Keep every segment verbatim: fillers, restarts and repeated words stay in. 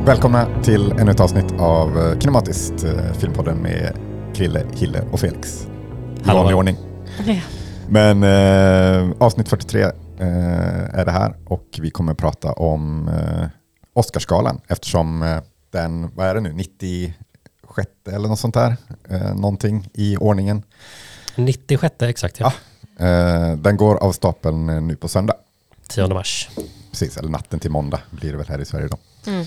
Välkomna till ännu ett avsnitt av Kinematiskt, filmpodden med Krille, Hille och Felix. I vanlig ordning. Ja. Men eh, avsnitt fyrtiotre eh, är det här och vi kommer prata om eh, Oscarsgalan eftersom eh, den, vad är det nu, nittiosex eller något sånt där, eh, någonting i ordningen. nittiosex exakt, ja. ja eh, den går av stapeln nu på söndag. tionde mars. Precis, eller natten till måndag blir det väl här i Sverige då. Mm.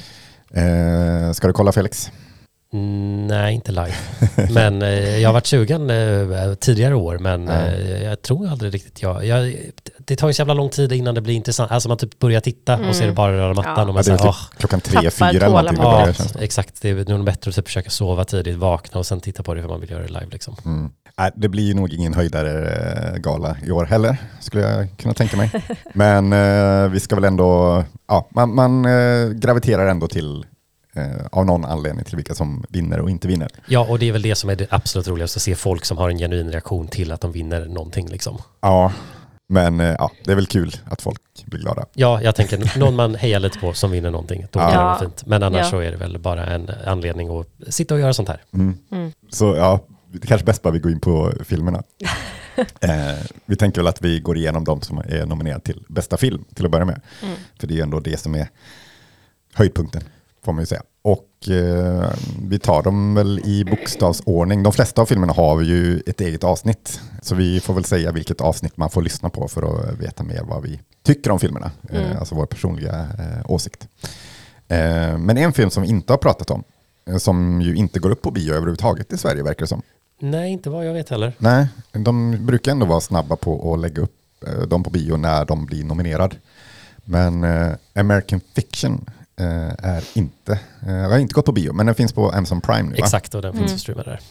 Eh, ska du kolla, Felix? Mm, nej, inte live. Men eh, jag har varit sugen eh, tidigare år, men eh, jag tror aldrig riktigt jag, jag... Det tar ju så jävla lång tid innan det blir intressant. Alltså man typ börjar titta mm. och ser det bara röra mattan. Ja. Och man ja, det är säger, typ åh, klockan tre, fyra eller någonting. Ja, börjar, exakt. Det är nog bättre att typ försöka sova tidigt, vakna och sen titta på det för man vill göra det live. Liksom. Mm. Nej, det blir nog ingen höjdare gala i år heller, skulle jag kunna tänka mig. Men eh, vi ska väl ändå... Ja, man, man eh, graviterar ändå till... Uh, av någon anledning till vilka som vinner och inte vinner. Ja, och det är väl det som är det absolut roligaste, att se folk som har en genuin reaktion till att de vinner någonting. Liksom. Ja, men uh, ja, det är väl kul att folk blir glada. Ja, jag tänker någon man hejar lite på som vinner någonting, då ja. är det vara fint. Men annars ja. så är det väl bara en anledning att sitta och göra sånt här. Mm. Mm. Så ja, det kanske bäst bara vi går in på filmerna. uh, vi tänker väl att vi går igenom de som är nominerade till bästa film till att börja med. Mm. För det är ju ändå det som är höjdpunkten, får man ju säga. Och eh, vi tar dem väl i bokstavsordning. De flesta av filmerna har vi ju ett eget avsnitt. Så vi får väl säga vilket avsnitt man får lyssna på för att veta mer vad vi tycker om filmerna. Mm. Eh, alltså vår personliga eh, åsikt. Eh, men en film som vi inte har pratat om, eh, som ju inte går upp på bio överhuvudtaget i Sverige, verkar det som. Nej, inte vad jag vet heller. Nej, de brukar ändå vara snabba på att lägga upp eh, dem på bio när de blir nominerade. Men eh, American Fiction är inte, jag har inte gått på bio, men den finns på Amazon Prime nu, va? Exakt, och den finns mm. att streama där.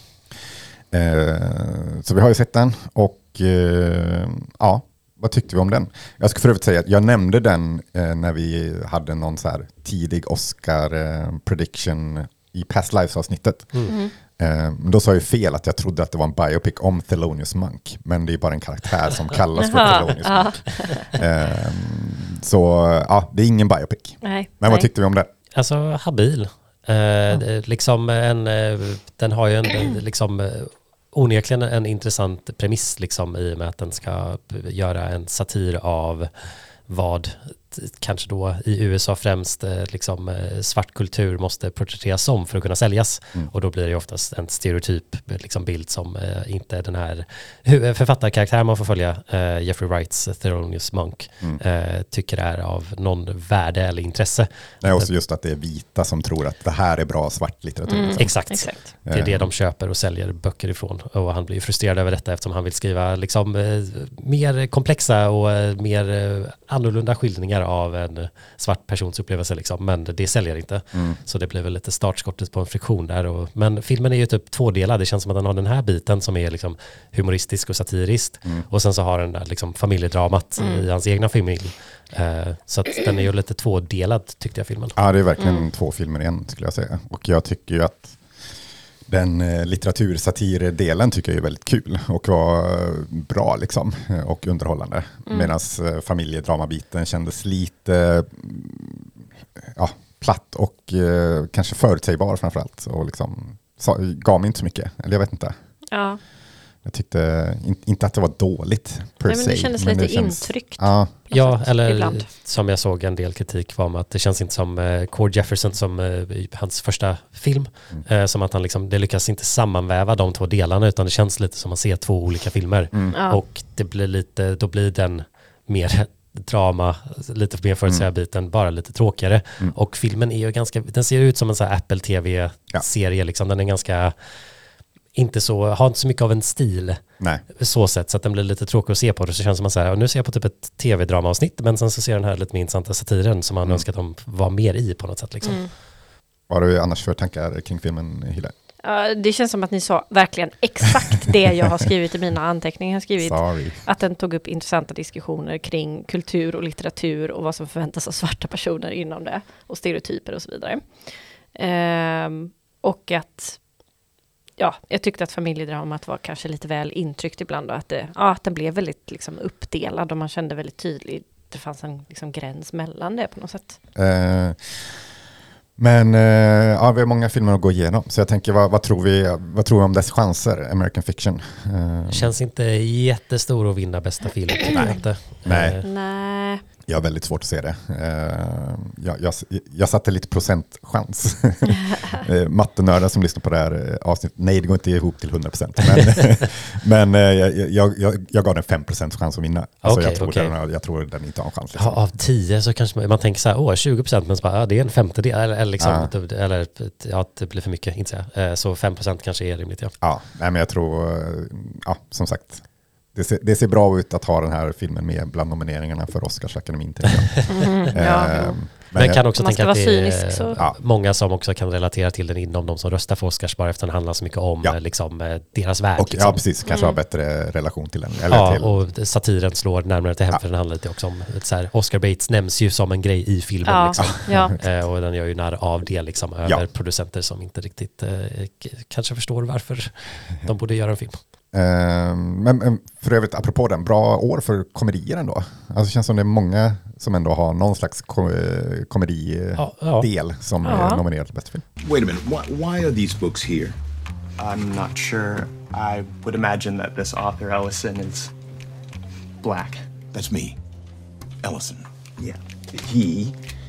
Eh, så vi har ju sett den och eh, ja, vad tyckte vi om den? Jag ska för övrigt säga att jag nämnde den eh, när vi hade någon så här tidig Oscar eh, prediction i Past Lives-avsnittet. Mm. Mm. Eh, då sa jag fel att jag trodde att det var en biopic om Thelonious Monk, men det är bara en karaktär som kallas för Thelonious Monk. Eh, så ja, det är ingen biopic. Nej, men vad nej. tyckte vi om det? Alltså habil. Eh, ja. liksom en, den har ju en liksom onekligen en intressant premiss liksom, i och med att den ska göra en satir av vad kanske då i U S A främst liksom, svart kultur måste porträtteras som för att kunna säljas. Mm. Och då blir det oftast en stereotyp liksom, bild som eh, inte den här författarkaraktären man får följa, eh, Jeffrey Wrights Thelonious Monk, mm. eh, tycker är av någon värde eller intresse. Nej, också just att det är vita som tror att det här är bra svart litteratur. Mm. Liksom. Exakt. Exakt. Det är det de köper och säljer böcker ifrån. Och han blir frustrerad över detta eftersom han vill skriva liksom, eh, mer komplexa och eh, mer eh, annorlunda skildringar av en svart persons upplevelse liksom, men det säljer inte. Mm. Så det blir väl lite startskottet på en friktion där. Och, men filmen är ju typ tvådelad. Det känns som att den har den här biten som är liksom humoristisk och satiriskt. Mm. Och sen så har den där liksom familjedramat mm. i hans egna familj. Uh, så att den är ju lite tvådelad tyckte jag filmen. Ja, det är verkligen mm. två filmer igen skulle jag säga. Och jag tycker ju att den eh, litteratursatir-delen tycker jag är väldigt kul och var eh, bra liksom och underhållande. Mm. Medan eh, familjedramabiten kändes lite eh, ja, platt och eh, kanske förutsägbar framförallt. Och liksom sa, gav mig inte så mycket. Eller jag vet inte. Ja. Jag tyckte in, inte att det var dåligt per Nej, men det se, kändes men lite det känns, intryckt. Ja, ja sätt, eller ibland. Som jag såg en del kritik var om att det känns inte som eh, Cord Jefferson som eh, hans första film. Mm. Eh, som att han liksom, det lyckas inte sammanväva de två delarna utan det känns lite som att man ser två olika filmer. Mm. Ja. Och det blir lite, då blir den mer drama, lite mer förutsägbar mm. biten, bara lite tråkigare. Mm. Och filmen är ju ganska, den ser ut som en så här Apple T V-serie ja. Liksom. Den är ganska inte så, har inte så mycket av en stil. Nej. Så sätt så att den blir lite tråkig att se på det. Så känns det som att så här, nu ser jag på typ ett tv-dramaavsnitt men sen så ser den här lite mer intressanta satiren som man mm. önskar att de var mer i på något sätt. Liksom. Mm. Vad har du annars för tankar kring filmen, Hille? Uh, det känns som att ni sa verkligen exakt det jag har skrivit i mina anteckningar. Jag har skrivit Sorry. Att den tog upp intressanta diskussioner kring kultur och litteratur och vad som förväntas av svarta personer inom det och stereotyper och så vidare. Uh, och att ja, jag tyckte att familjedramat var kanske lite väl intryckt ibland och att, det, ja, att den blev väldigt liksom, uppdelad och man kände väldigt tydligt det fanns en liksom, gräns mellan det på något sätt. Uh. Men eh, ja, vi har många filmer att gå igenom. Så jag tänker, vad, vad, tror, vi, vad tror vi om dess chanser, American Fiction? Eh, Känns inte jättestor att vinna bästa film. Nej. Inte. Nej. Eh, Nej. Jag har väldigt svårt att se det. Uh, jag, jag, jag satte lite procentchans. uh, Mattenördar som lyssnar på det här avsnittet, nej det går inte ihop till hundra procent. Men, men uh, jag, jag, jag gav den fem procent chans att vinna. Alltså, okay, jag, tror okay. den, jag tror den inte har en chans. Liksom. Ja, av tio så kanske man, man tänker så här, åh tjugo procent, men så bara, ja, det är en femtedel. Eller, eller, liksom, ja. eller ja, det blir för mycket, inte jag. Så fem procent kanske är rimligt. Ja, ja nej, men jag tror, ja, som sagt, Det ser, det ser bra ut att ha den här filmen med bland nomineringarna för Oscarsakademin. Mm, ja. eh, men, men jag kan också man tänka att det är cynisk, så. Ja. många som också kan relatera till den inom de som röstar för Oscars, bara efter den handlar så mycket om ja. liksom, deras värld. Och, liksom. Ja, precis. Kanske mm. har bättre relation till den. Eller ja, till. Och satiren slår närmare till hem, ja. för den handlar lite också om så här, Oscar Bates nämns ju som en grej i filmen. Ja. Liksom. Ja. och den gör ju när av det liksom, över ja. producenter som inte riktigt eh, kanske förstår varför de borde göra en film. Uh, men för övrigt, apropå den, bra år för komedier ändå. Alltså det känns som det är många som ändå har någon slags ko- komedidel ja, ja. som ja. är nominerad till bästa film. Wait a minute, why, why are these books here? I'm not sure. I would imagine that this author, Ellison, is black. That's me, Ellison. Yeah. He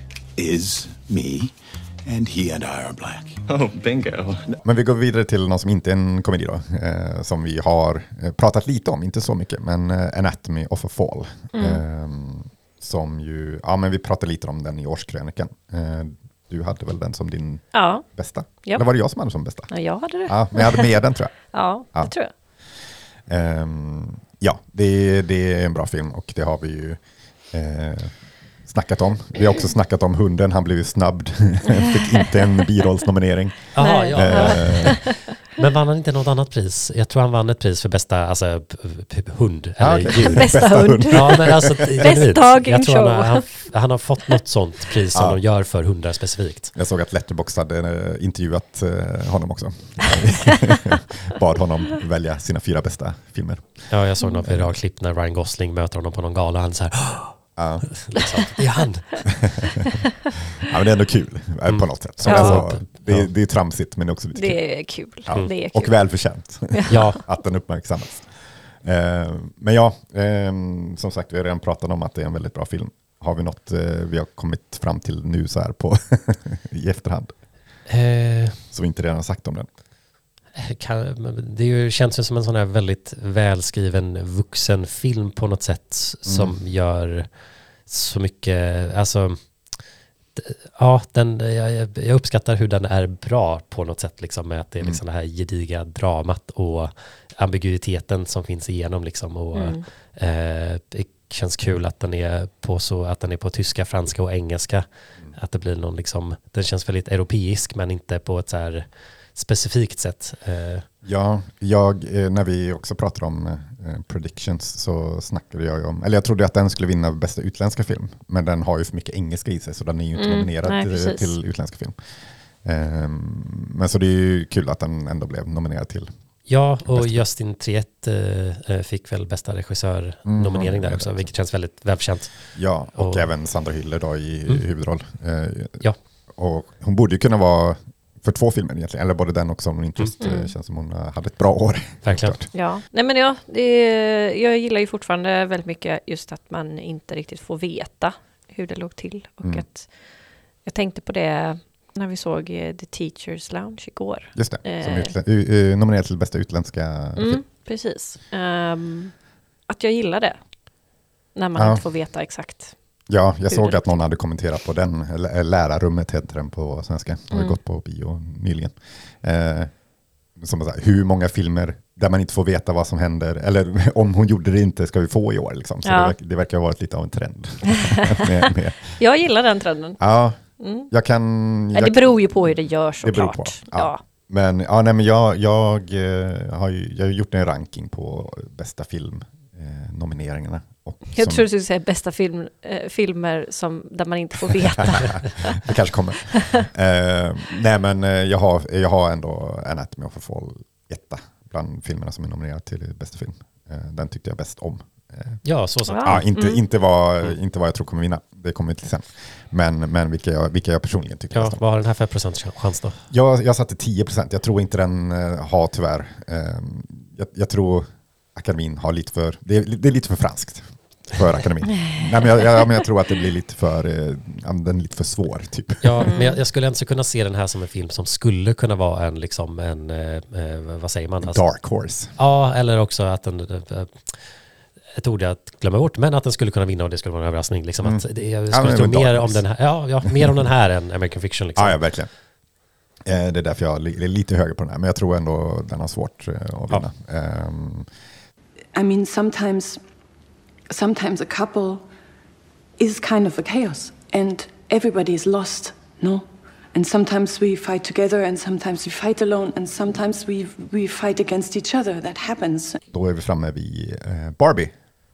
is me. And he and I are black. Oh, bingo. Men vi går vidare till någon som inte är en komedi då. Eh, som vi har eh, pratat lite om, inte så mycket. Men eh, Anatomy of a Fall. Mm. Eh, som ju, ja men vi pratade lite om den i årskrönikan. Eh, du hade väl den som din ja. bästa? Ja. Eller var det jag som hade som bästa? Ja, jag hade det. Ja, men jag hade med den tror jag. ja, det ja. tror jag. Eh, ja, det, det är en bra film och det har vi ju... Eh, snackat om. Vi har också snackat om hunden. Han blev ju snabbd. Fick inte en birollsnominering. Aha, ja. Eh. Men vann han inte något annat pris? Jag tror han vann ett pris för bästa alltså, p- hund. Eller okay. djur. Bästa, bästa hund. Ja, men alltså, Bäst talking jag tror show. Han har, han, han har fått något sånt pris som ja. de gör för hundar specifikt. Jag såg att Letterboxd hade uh, intervjuat uh, honom också. Bad honom välja sina fyra bästa filmer. Ja, jag såg något viral klipp när Ryan Gosling möter honom på någon gala. Han så här... Ja. liksom, det är han. Ja, men det är ändå kul mm. på något sätt. Så ja. alltså, det, är, det är tramsigt men också lite det kul. Är kul. Ja. Det är kul. Och välförtjänt ja. att den uppmärksammas. Eh, men ja, eh, som sagt vi har redan pratat om att det är en väldigt bra film. Har vi något eh, vi har kommit fram till nu så här på i efterhand? Eh. Som vi inte redan har sagt om den. Det är ju, känns ju som en sån här väldigt välskriven vuxen film på något sätt som mm. gör så mycket, alltså ja, den, jag, jag uppskattar hur den är bra på något sätt liksom, med att det är liksom mm. det här gediga dramat och ambiguiteten som finns igenom liksom, och mm. eh, det känns kul att den är på så att den är på tyska, franska och engelska, mm. att det blir någon liksom, den känns väldigt europeisk men inte på ett så här specifikt sätt. Ja, jag, när vi också pratade om eh, predictions så snackade jag om, eller jag trodde att den skulle vinna bästa utländska film, men den har ju för mycket engelska i sig så den är ju inte mm, nominerad nej, till, till utländska film. Um, men så det är ju kul att den ändå blev nominerad till. Ja, och Justin Triet eh, fick väl bästa regissör-nominering mm, där också, vilket känns väldigt välkänt. Ja, och, och även Sandra Hüller då i mm. huvudroll. Eh, ja. Och hon borde ju kunna vara för två filmer egentligen, eller både den och Som Interest. Mm. Känns som hon hade ett bra år. Verkligen. Ja, nej men ja, det är, jag gillar ju fortfarande väldigt mycket just att man inte riktigt får veta hur det låg till. Och mm. att jag tänkte på det när vi såg The Teachers Lounge igår. Just det, som utlä- uh, nominerad till bästa utländska mm, film. Precis. Um, att jag gillar det. När man ja. inte får veta exakt. Ja, jag såg att någon hade kommenterat på den. Lärarrummet heter den på svenska. Jag har mm. gått på bio nyligen. Eh, som så här, hur många filmer där man inte får veta vad som händer. Eller om hon gjorde det inte ska vi få i år. Liksom. Så ja. det, verkar, det verkar ha varit lite av en trend. med, med. Jag gillar den trenden. Ja, mm. jag kan... Jag, ja, det beror ju på hur det görs såklart. Ja. Ja. Men, ja, nej, men jag, jag, eh, har ju, jag har gjort en ranking på bästa film eh, nomineringarna. Och jag som, tror du skulle säga bästa film, eh, filmer som, där man inte får veta. Det kanske kommer. eh, nej men eh, jag, har, jag har ändå Anatomy of a Fall etta bland filmerna som är nominerade till bästa film. Eh, den tyckte jag bäst om. Eh, ja, så sant. Ja, inte, mm. inte, vad, inte vad jag tror kommer vinna. det kommer till sen. Men, men vilka, jag, vilka jag personligen tycker Ja, bäst om. vad har den här för procent chans då? Jag, jag satte tio procent. Jag tror inte den uh, har tyvärr. Uh, jag, jag tror akademin har lite för... Det är, det är lite för franskt för akademin. Nej, men jag, jag, men jag tror att det blir lite för... Uh, den är lite för svår, typ. Ja, men jag, jag skulle inte kunna se den här som en film som skulle kunna vara en, liksom en... Uh, vad säger man? Alltså, Dark horse. Ja, eller också att den... Uh, ett ord jag glömmer bort, men att den skulle kunna vinna och det skulle vara en överraskning. Liksom, Mm. att det, jag Ja, skulle men tro det var mer Dark om den här, ja, ja, mer om den här än American Fiction. Liksom. Ja, ja, verkligen. Eh, det är därför jag är lite högre på den här. Men jag tror ändå den har svårt eh, att vinna. Ja. Um. I mean, sometimes, sometimes a couple is kind of a chaos and everybody is lost, no? And sometimes we fight together and sometimes we fight alone and sometimes we, we fight against each other. That happens. Då är vi framme vid eh, Barbie.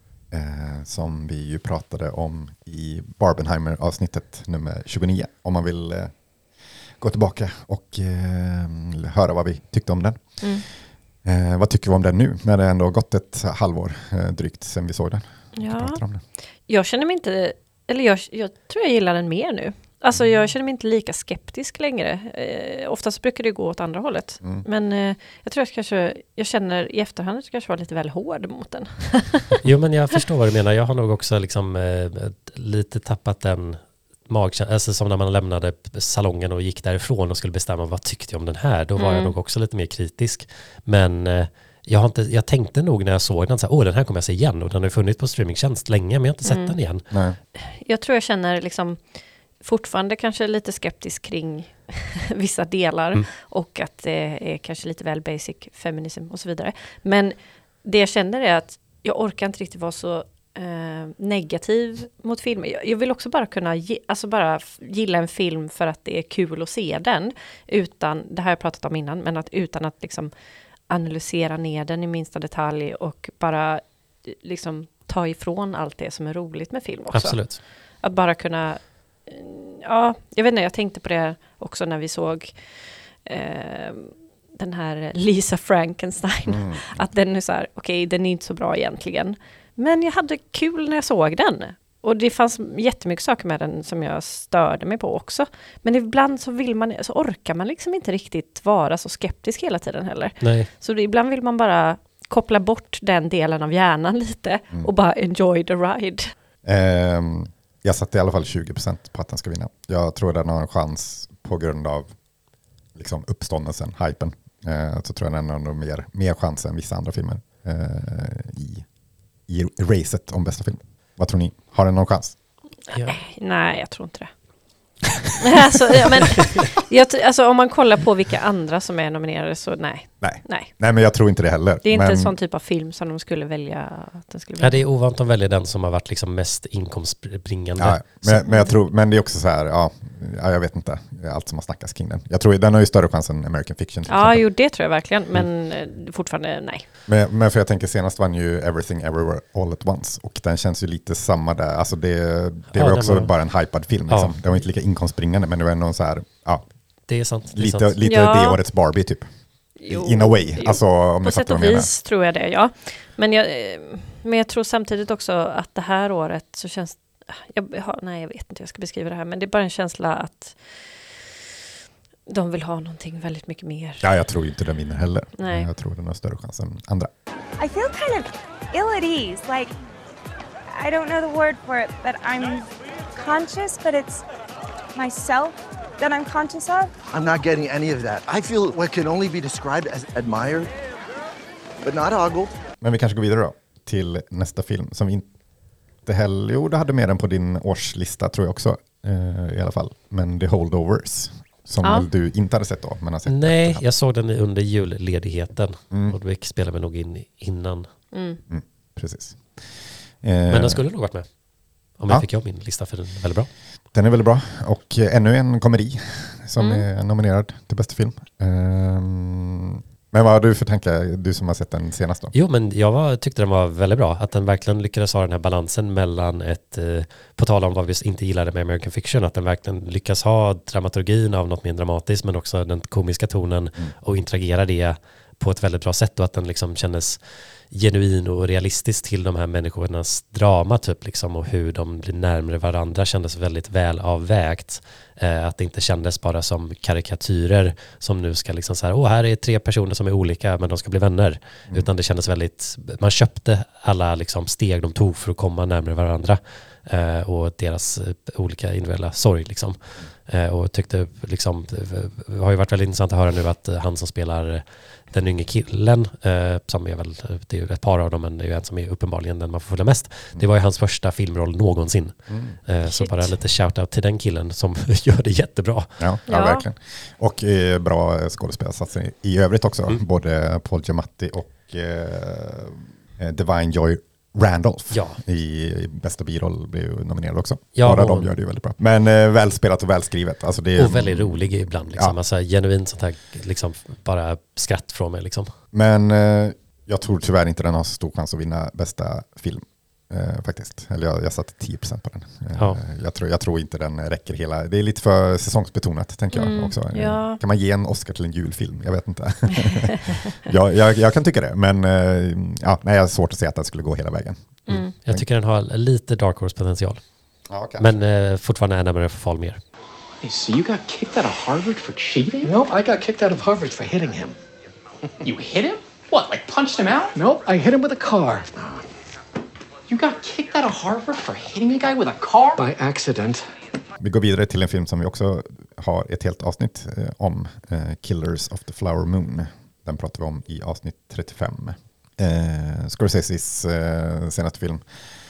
Eh, som vi ju pratade om i Barbenheimer-avsnittet nummer tjugonio. Om man vill eh, gå tillbaka och eh, höra vad vi tyckte om den. Mm. Eh, vad tycker vi om den nu? När det ändå gått ett halvår eh, drygt sedan vi såg den. Ja. Om den. Jag känner mig inte, eller jag, jag tror jag gillar den mer nu. Alltså jag känner mig inte lika skeptisk längre. Eh, oftast brukar det gå åt andra hållet. Mm. Men eh, jag tror att kanske, jag känner i efterhand att jag kanske var lite väl hård mot den. Jo, men jag förstår vad du menar. Jag har nog också liksom, eh, lite tappat den magkänslan. Alltså som när man lämnade salongen och gick därifrån och skulle bestämma vad tyckte jag om den här. Då var Mm. jag nog också lite mer kritisk. Men eh, jag, har inte, jag tänkte nog när jag såg den, så här, åh den här kommer jag se igen. Och den har ju funnits på streamingtjänst länge, men jag har inte sett Mm. den igen. Nej. Jag tror jag känner liksom fortfarande kanske lite skeptisk kring vissa delar Mm. och att det är kanske lite väl basic feminism och så vidare. Men det jag känner är att jag orkar inte riktigt vara så eh, negativ mot filmer. Jag, jag vill också bara kunna ge, alltså bara f- gilla en film för att det är kul att se den utan, det har jag pratat om innan, men att utan att liksom analysera ner den i minsta detalj och bara liksom ta ifrån allt det som är roligt med film också. Absolut. Att bara kunna, ja, jag vet inte, jag tänkte på det också när vi såg eh, den här Lisa Frankenstein. Mm. Att den är så här, okej, okay, den är inte så bra egentligen. Men jag hade kul när jag såg den. Och det fanns jättemycket saker med den som jag störde mig på också. Men ibland så vill man, så orkar man liksom inte riktigt vara så skeptisk hela tiden heller. Nej. Så det, ibland vill man bara koppla bort den delen av hjärnan lite Mm. och bara enjoy the ride. Ehm, jag satte i alla fall tjugo procent på att den ska vinna. Jag tror den har en chans på grund av liksom uppståndelsen, hypen. Ehm, så tror jag den har nog mer, mer chans än vissa andra filmer ehm, i, i racet om bästa film. Vad tror ni? Har den någon chans? Ja. Nej, jag tror inte det. alltså, ja, men, jag, t- alltså, om man kollar på vilka andra som är nominerade så nej. Nej. nej. Nej, men jag tror inte det heller. Det är inte men, en sån typ av film som de skulle välja att den skulle Ja, vinna. det är ovant att välja den som har varit liksom mest inkomstbringande. Ja, men, men, jag tror, men det är också så här, ja, ja, jag vet inte, allt som har snackats kring den. Jag tror den har ju större chans än American Fiction. till Ja, exempel. jo, det tror jag verkligen. Men mm. fortfarande nej. Men, men för jag tänker senast vann ju Everything Everywhere All at Once och den känns ju lite samma där. Alltså det, det Ja, var det också var- bara en hypad film. Liksom. Ja. Det var inte lika inkomstbringande men det var ändå så här, ja, Det är sant. Det är lite, sant. lite Ja. det årets Barbie typ. Jo, In a way. jo. Alltså om På ni sätt fattar och vad jag menar. vis tror jag det, ja. Men jag, eh, men jag tror samtidigt också att det här året så känns... Jag, har, nej, jag vet inte hur jag ska beskriva det här. Men det är bara en känsla att de vill ha någonting väldigt mycket mer. Ja, jag tror inte den vinner heller. Nej. Jag tror den har större chans än andra. I feel kind of ill at ease. Like, I don't know the word for it, but I'm conscious, but it's myself that I'm conscious of. I'm not getting any of that. I feel what can only be described as admired, but not ogled. Men vi kanske går vidare då till nästa film som vi inte heller... Jo, du hade med den på din årslista tror jag också. Eh, I alla fall. Men The Holdovers. Som Ja. väl du inte hade sett då. Men har sett Nej, efter. jag såg den under julledigheten. Mm. Och då spelade vi nog in innan. Mm. Mm, precis. Men Eh, den skulle nog varit med. Om Ja. jag fick jag min lista, för den är väldigt bra. Den är väldigt bra. Och eh, ännu en komedi som Mm. är nominerad till bästa film. Ehm, men vad har du för tankar, du som har sett den senast då? Jo, men jag var, tyckte den var väldigt bra. Att den verkligen lyckades ha den här balansen mellan ett, eh, på tal om vad vi inte gillade med American Fiction, att den verkligen lyckas ha dramaturgin av något mer dramatiskt, men också den komiska tonen Mm. och interagera det på ett väldigt bra sätt och att den liksom kändes genuin och realistisk till de här människornas drama typ liksom, och hur de blir närmare varandra kändes väldigt väl avvägt. Eh, att det inte kändes bara som karikatyrer som nu ska liksom så här, åh här är tre personer som är olika men de ska bli vänner. Mm. Utan det kändes väldigt, man köpte alla liksom steg de tog för att komma närmare varandra eh, och deras olika individuella sorg liksom. Eh, och tyckte liksom, det har ju varit väldigt intressant att höra nu att han som spelar den yngre killen, eh, som är väl, det är ju ett par av dem, men det är ju en som är uppenbarligen den man får följa mest. Mm. Det var ju hans första filmroll någonsin. Mm. Eh, så bara lite shout-out till den killen som gör det jättebra. Ja, ja, ja. Verkligen. Och eh, bra skådespelarsatser i övrigt också. Mm. Både Paul Giamatti och eh, Divine Joy Randolph ja. i, i bästa biroll blev ju nominerad också. Ja, Bara och, de gör det ju väldigt bra. Men eh, välspelat och välskrivet. Alltså det är, och väldigt rolig ibland. Liksom. Ja. Alltså, genuint sånt här, liksom, bara skratt från mig. Liksom. Men eh, jag tror tyvärr inte den har så stor chans att vinna bästa film. Eh, faktiskt. Eller jag, jag satte tio procent på den. Eh, ja. jag, tror, jag tror inte den räcker hela. Det är lite för säsongsbetonat, tänker jag mm, också. Ja. Kan man ge en Oscar till en julfilm? Jag vet inte. jag, jag, jag kan tycka det. Men eh, ja, nej, jag har svårt att säga att den skulle gå hela vägen. Mm. Mm. Jag tycker den har lite Dark Horse-potential. Ja, men eh, fortfarande är närmare för fall mer. Hey, so you got kicked out of Harvard for cheating? No, I got kicked out of Harvard for hitting him. You hit him? What, like punched him out? No, I hit him with a car. You got kicked out of Harvard for hitting a guy with a car? By accident. Vi går vidare till en film som vi också har ett helt avsnitt eh, om. Eh, Killers of the Flower Moon. Den pratar vi om i avsnitt trettiofem. Eh, Scorseses eh, senaste film.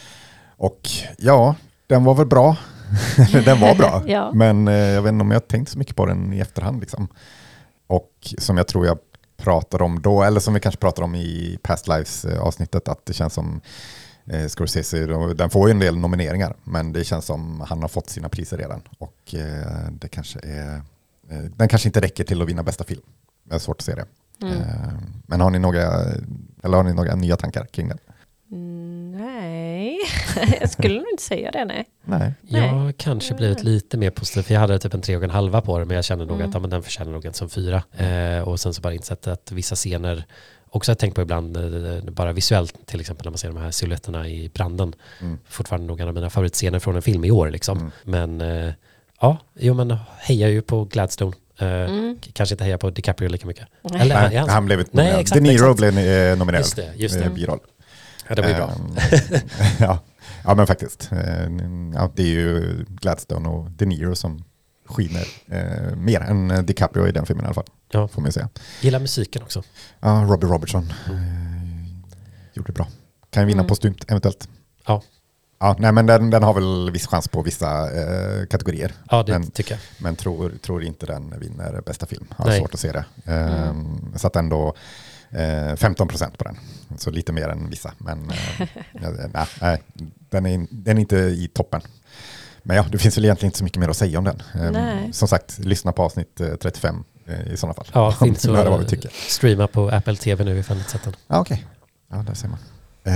Och ja, den var väl bra. den var bra. ja. Men eh, jag vet inte om jag tänkt så mycket på den i efterhand. Liksom. Och som jag tror jag pratade om då, eller som vi kanske pratade om i Past Lives eh, avsnittet, att det känns som eh, Scorsese, den får ju en del nomineringar, men det känns som han har fått sina priser redan. Och eh, det kanske är, eh, den kanske inte räcker till att vinna bästa film. Jag har svårt att se det. Mm. Eh, men har ni några, eller har ni några nya tankar kring den? Mm, nej, jag skulle nog inte säga det, nej. nej. Jag har kanske blivit lite mer positiv, för jag hade typ en tre och en halva på det, men jag kände nog mm. att ja, men den förtjänar nog en som fyra. Eh, och sen så bara insett att vissa scener, också har jag tänkt på ibland, eh, bara visuellt, till exempel när man ser de här silhuetterna i branden, mm. fortfarande nog en av mina favoritscener från en film i år. Liksom. Mm. Men eh, ja, jo, men hejar ju på Gladstone. Uh, mm. Kanske inte heja på DiCaprio lika mycket. Nej. Eller, nej, han, han blev ett nominerad. De Niro exakt. blev eh, nominerad. Just det, just det. Eh, biroll. Ja, det blir bra. ja. ja, men faktiskt. Eh, ja, det är ju Gladstone och De Niro som skiner eh, mer än DiCaprio i den filmen i alla fall. Ja. Får man säga. Gillar musiken också. Ja, Robbie Robertson mm. eh, gjorde det bra. Kan ju vinna mm. postumt eventuellt. Ja. Ja, nej, men den, den har väl viss chans på vissa eh, kategorier. Ja, det men, tycker jag. Men tror, tror inte den vinner bästa film. Jag har nej. svårt att se det. Eh, mm. Så att ändå eh, femton procent på den. Så lite mer än vissa. Men eh, nej, nej, den, är, den är inte i toppen. Men ja, det finns väl egentligen inte så mycket mer att säga om den. Eh, som sagt, lyssna på avsnitt eh, trettiofem eh, i sådana fall. Ja, finns så vad vi tycker. Streama på Apple T V nu ifall ni inte sett den. Ja, okej. Okay. Ja, där ser man.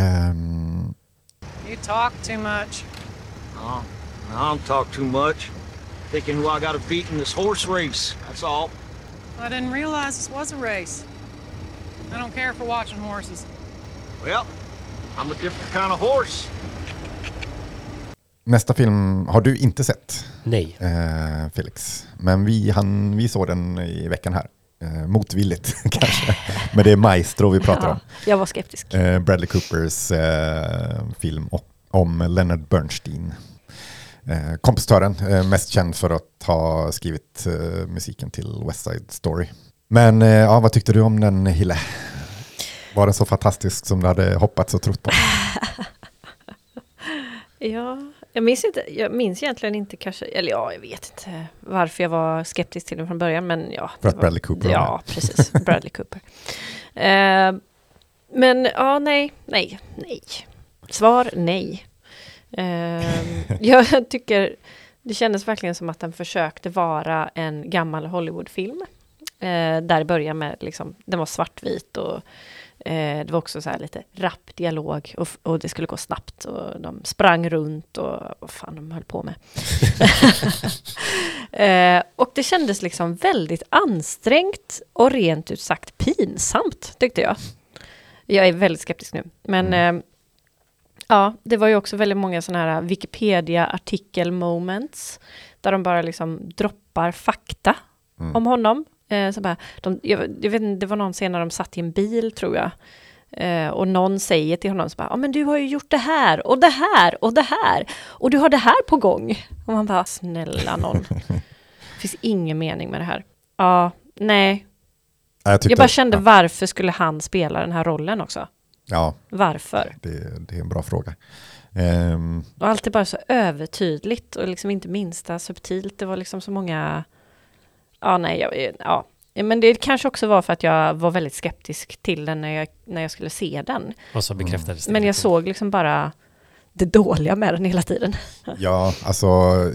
Um, You talk too much. Oh, I don't talk too much. Thinking who I got to beat in this horse race. That's all. I didn't realize this was a race. I don't care for watching horses. Well, I'm a different kind of horse. Nästa film har du inte sett. Nej. Eh, Felix. Men vi, han, vi såg den i veckan här. Eh, motvilligt kanske. Men det är Maestro vi pratar ja, om. Jag var skeptisk. Eh, Bradley Coopers eh, film och, om Leonard Bernstein. Eh, kompositören, eh, mest känd för att ha skrivit eh, musiken till West Side Story. Men eh, ja, vad tyckte du om den, Hille? Var den så fantastisk som du hade hoppats och trott på? Ja, jag minns, inte, jag minns egentligen inte kanske, eller ja, jag vet inte varför jag var skeptisk till den från början, men ja. För att Bradley Cooper. Ja, precis, Bradley Cooper. Uh, men ja, nej, nej, nej. Svar nej. Uh, jag tycker, det kändes verkligen som att den försökte vara en gammal Hollywoodfilm. Uh, där i början med, liksom, den var svartvit och Eh, det var också så här lite rapp dialog och, och det skulle gå snabbt och de sprang runt och vad fan de höll på med. Eh, och det kändes liksom väldigt ansträngt och rent ut sagt pinsamt, tyckte jag. Jag är väldigt skeptisk nu. Men mm. eh, ja, det var ju också väldigt många sådana här Wikipedia-artikel moments där de bara liksom droppar fakta mm. om honom. Eh, så bara, de, jag, jag vet inte, det var någon scen när de satt i en bil, tror jag. Eh, och någon säger till honom så bara, ja men du har ju gjort det här och det här och det här och du har det här på gång. Och man bara, snälla någon. Det finns ingen mening med det här. Ja, nej. Jag, tyckte, jag bara kände, ja. varför skulle han spela den här rollen också? Ja. Varför? Det, det är en bra fråga. Um... Och allt är bara så övertydligt och liksom inte minsta subtilt. Det var liksom så många... Ja, nej, jag, ja. Men det kanske också var för att jag var väldigt skeptisk till den när jag, när jag skulle se den. Och så bekräftades det. Men jag såg liksom bara det dåliga med den hela tiden. Ja, alltså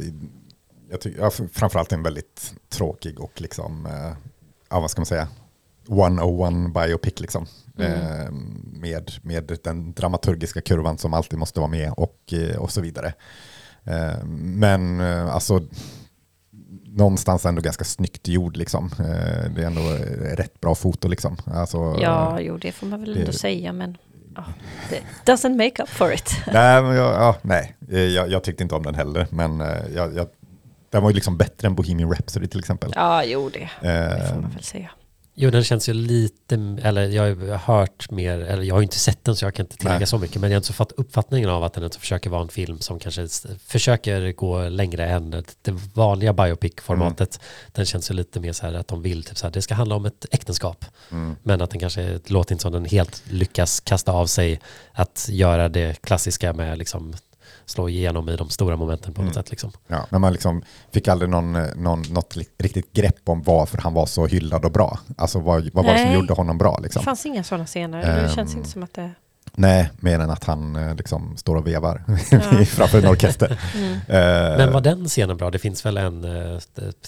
jag tycker ja, framförallt en väldigt tråkig och liksom, eh, ja vad ska man säga, one-oh-one biopic liksom. Mm. Eh, med, med den dramaturgiska kurvan som alltid måste vara med och, och så vidare. Eh, men eh, alltså någonstans ändå ganska snyggt gjord liksom. Det är ändå rätt bra foto liksom. Alltså, ja, jo, det får man väl det, ändå säga, men ja, det doesn't make up for it. Nej, men jag, ja, nej. Jag, jag tyckte inte om den heller, men jag, jag, den var ju liksom bättre än Bohemian Rhapsody till exempel. Ja, jo, det, det får man väl säga. Jo, den känns ju lite, eller jag har hört mer, eller jag har inte sett den så jag kan inte tillägga Nej. så mycket, men jag har inte fått uppfattningen av att den inte försöker vara en film som kanske försöker gå längre än det vanliga biopic-formatet. Mm. Den känns ju lite mer så här att de vill, typ så här, det ska handla om ett äktenskap, mm. men att den kanske låter inte som den helt lyckas kasta av sig att göra det klassiska med liksom slå igenom i de stora momenten på något mm. sätt. Liksom. Ja, men man liksom fick aldrig någon, någon, något riktigt grepp om varför han var så hyllad och bra. Alltså vad, vad var det som gjorde honom bra? Liksom. Det fanns inga sådana scener. Um, det känns inte som att det... Nej, mer än att han liksom står och vevar ja. framför en orkester. mm. uh, men var den scenen bra? Det finns väl en... Uh,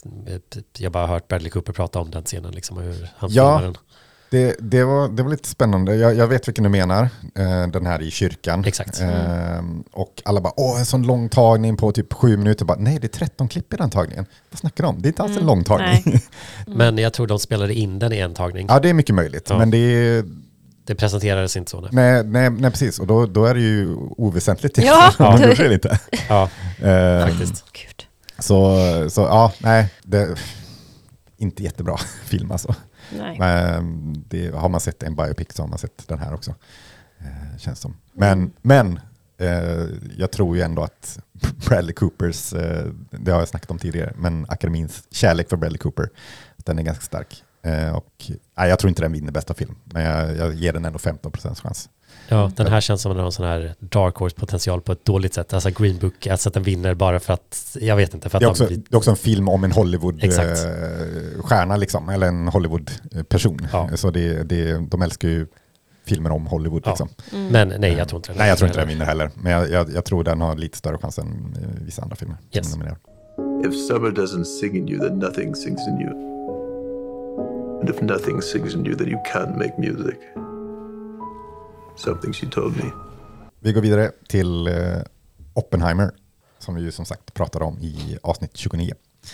jag bara har hört Bradley Cooper prata om den scenen. Liksom, hur han ja. filmar den. Det, det, var, det var lite spännande. Jag, jag vet vilken du menar. Eh, den här i kyrkan. Exakt. Eh, och alla bara, åh en sån lång tagning på typ sju minuter. Bara, nej, det är tretton klipp i den tagningen. Vad snackar de om? Det är inte alls en lång tagning. Mm. Men jag tror de spelade in den i en tagning. Ja, det är mycket möjligt. Ja. Men det är... Det presenterades inte så. Nej, nej, nej, nej precis. Och då, då är det ju oväsentligt. Ja, ja. Det gjorde det inte. Ja, eh, faktiskt. Gud. Så, så ja, nej. Det, inte jättebra film alltså. Nej. Men det, har man sett en biopic så har man sett den här också. Eh, känns som. Men, mm. men eh, jag tror ju ändå att Bradley Coopers, eh, det har jag snackat om tidigare, men akademins kärlek för Bradley Cooper, den är ganska stark. Eh, och, nej, jag tror inte den vinner bästa film, men jag, jag ger den ändå femton procent chans. Ja, den här känns som en sån här dark horse potential på ett dåligt sätt. Alltså Green Book, alltså att den vinner bara för att, jag vet inte. För att det, är också, de... det är också en film om en Hollywood-stjärna liksom, eller en Hollywood-person. Ja. Så det, det, de älskar ju filmer om Hollywood. Ja. Liksom. Mm. Men nej, jag tror inte den Nej, jag tror inte den vinner heller. Men jag, jag, jag tror den har lite större chans än vissa andra filmer. Yes. If summer doesn't sing in you, then nothing sings in you. And if nothing sings in you, then you can't make music. Something she told me. Vi går vidare till uh, Oppenheimer, som vi ju som sagt pratade om i avsnitt tjugonio.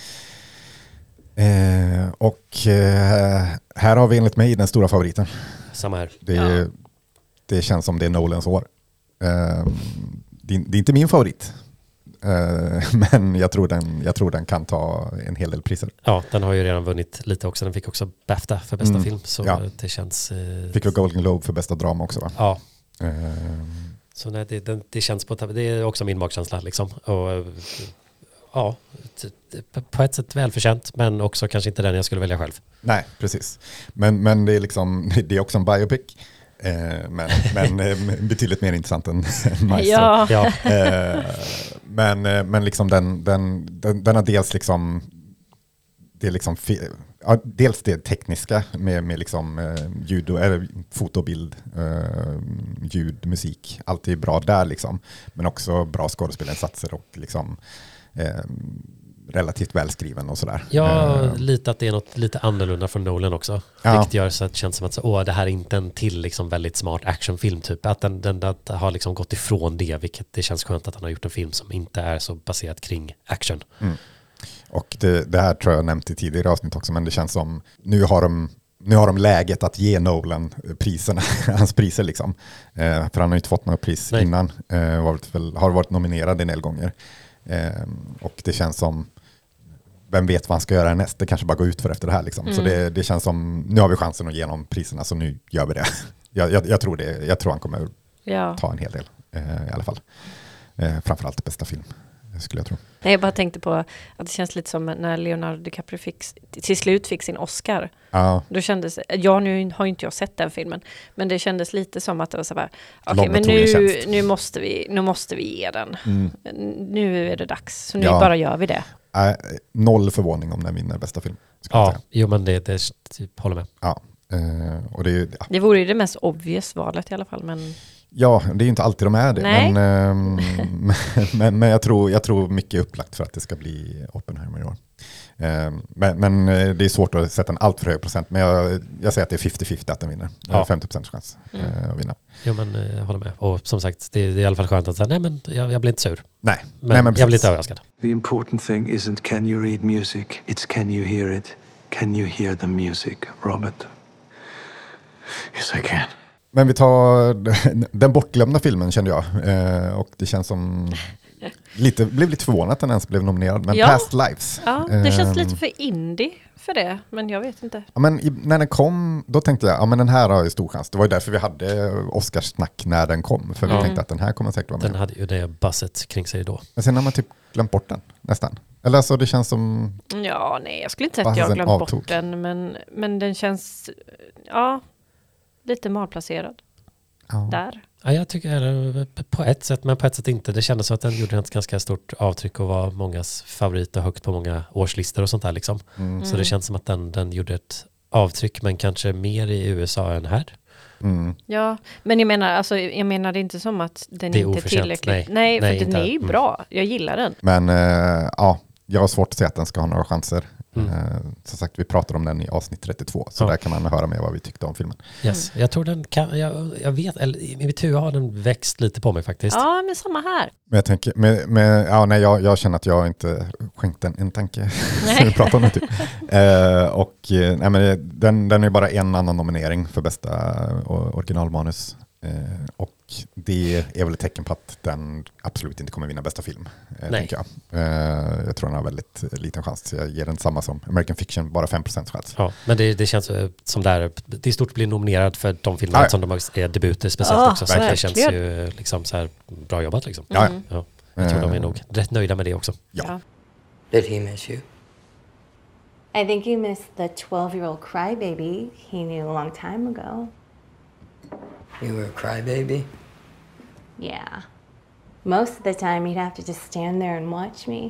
Uh, och uh, här har vi enligt mig den stora favoriten. Samma här. Det, ja. det känns som det är Nolans år. Uh, det, det är inte min favorit. Uh, men jag tror, den, jag tror den kan ta en hel del priser. Ja, den har ju redan vunnit lite också. Den fick också BAFTA för bästa mm, film. Så ja. det känns... Uh, fick väl Golden Globe för bästa drama också, va? Ja. Uh, så nej, det, det, det känns på... Det är också min magkänsla liksom. Och uh, ja, på ett sätt välförtjänt, men också kanske inte den jag skulle välja själv. Nej, precis. Men, men det är liksom, det är också en biopic. Eh, men men eh, betydligt mer intressant än Maestro. Ja. Ja. Eh, men men liksom den, den, den, den har dels liksom det är liksom ja, dels det tekniska med, med liksom eh, ljud och eller, fotobild, eh, ljud, musik, allt är bra där liksom, men också bra skådespelarinsatser och liksom eh, relativt välskriven och sådär. Ja, uh, lite att det är något lite annorlunda från Nolan också. Ja. Vilket gör så att det känns som att så, åh, det här är inte en till liksom väldigt smart actionfilm typ. Att den, den att har liksom gått ifrån det, vilket det känns skönt att han har gjort en film som inte är så baserad kring action. Mm. Och det, det här tror jag nämnt i tidigare avsnitt också, men det känns som nu har de, nu har de läget att ge Nolan priserna, hans priser liksom. Eh, för han har ju inte fått några pris Nej. innan. Eh, varit väl, har varit nominerad en del gånger. Eh, och det känns som, vem vet vad han ska göra näst? Det kanske bara går ut för efter det här liksom. Mm. Så det, det känns som, nu har vi chansen att ge honom priserna, så nu gör vi det. jag, jag, jag tror det, jag tror han kommer ja. ta en hel del eh, i alla fall. Eh, framförallt bästa film, skulle jag tro. Nej, jag bara tänkte på att det känns lite som när Leonardo DiCaprio fick, till slut fick sin Oscar. Ja. Då kändes, ja nu har inte jag sett den filmen, men det kändes lite som att det var så här, okej, okay, men nu, nu, måste vi, nu måste vi ge den. Mm. Nu är det dags, så nu ja. bara gör vi det. Äh, noll förvåning om den vinner bästa film. Ja, jo men det, det typ, håller med. Ja. Uh, och det, är, ja. det vore ju det mest obvious valet i alla fall, men... Ja, det är ju inte alltid de är det. Men, um, men, men jag, tror, jag tror mycket är upplagt för att det ska bli Oppenheimer i år. Um, men, men det är svårt att sätta en allt för hög procent. Men jag, jag säger att det är femtio femtio att den vinner. Ja. femtio procent chans mm. uh, att vinna. Jo, men jag håller med. Och som sagt, det är, det är i alla fall skönt att säga, nej men jag, jag blir inte sur. Nej, men, nej, men jag blir inte överraskad. The important thing isn't can you read music, it's can you hear it. Can you hear the music, Robert? Yes, I can. Men vi tar den bortglömda filmen, kände jag. Eh, och det känns som... Lite, blev lite förvånad att den ens blev nominerad. Men ja. Past Lives. Ja, det känns lite för indie för det. Men jag vet inte. Ja, men i, när den kom, då tänkte jag, ja men den här har ju stor chans. Det var ju därför vi hade Oscarssnack när den kom. För vi ja. tänkte att den här kommer säkert vara med. Den hade ju det buzzet kring sig då. Men sen har man typ glömt bort den, nästan. Eller alltså det känns som... Ja, nej, jag skulle inte säga att jag har glömt avtog. bort den. Men, men den känns, ja, lite malplacerad. Ja. Där. Ja, jag tycker på ett sätt, men på ett sätt inte. Det kändes som att den gjorde ett ganska stort avtryck och var mångas favorit och högt på många årslistor och sånt där liksom. Mm. Så det känns som att den, den gjorde ett avtryck, men kanske mer i U S A än här. Mm. Ja, men jag menar, alltså, jag menar det är inte som att den det är inte är tillräckligt. Nej, nej, för nej, den är ju mm. bra. Jag gillar den. Men äh, ja, jag har svårt att säga att den ska ha några chanser. Mm. Uh, som sagt, vi pratade om den i avsnitt trettiotvå, så ja. där kan man höra med vad vi tyckte om filmen. Yes. Mm. Jag tror den kan, jag, jag vet, eller i mitt huvud har den växt lite på mig faktiskt. Ja, men samma här. Men jag tänker, med, med, ja, nej, jag, jag känner att jag inte skänkt den en tanke. vi pratar om det typ. uh, och nej, men den, den är bara en annan nominering för bästa originalmanus. Uh, och det är väl ett tecken på att den absolut inte kommer vinna bästa film. Uh, tänker jag. Uh, jag tror den har väldigt liten chans. Jag ger den samma som American Fiction, bara fem procent chans. Ja, men det, det känns som där, det är stort att bli nominerad för de filmerna ah, som de är debuter speciellt oh, också. Så verkligen. Det känns ju liksom så här bra jobbat liksom. Mm. Ja, jag tror uh, de är nog rätt nöjda med det också. Ja. ja. Did he miss you? I think he missed the twelve-year-old crybaby he knew a long time ago. You were a crybaby? Yeah. Most of the time he'd have to just stand there and watch me.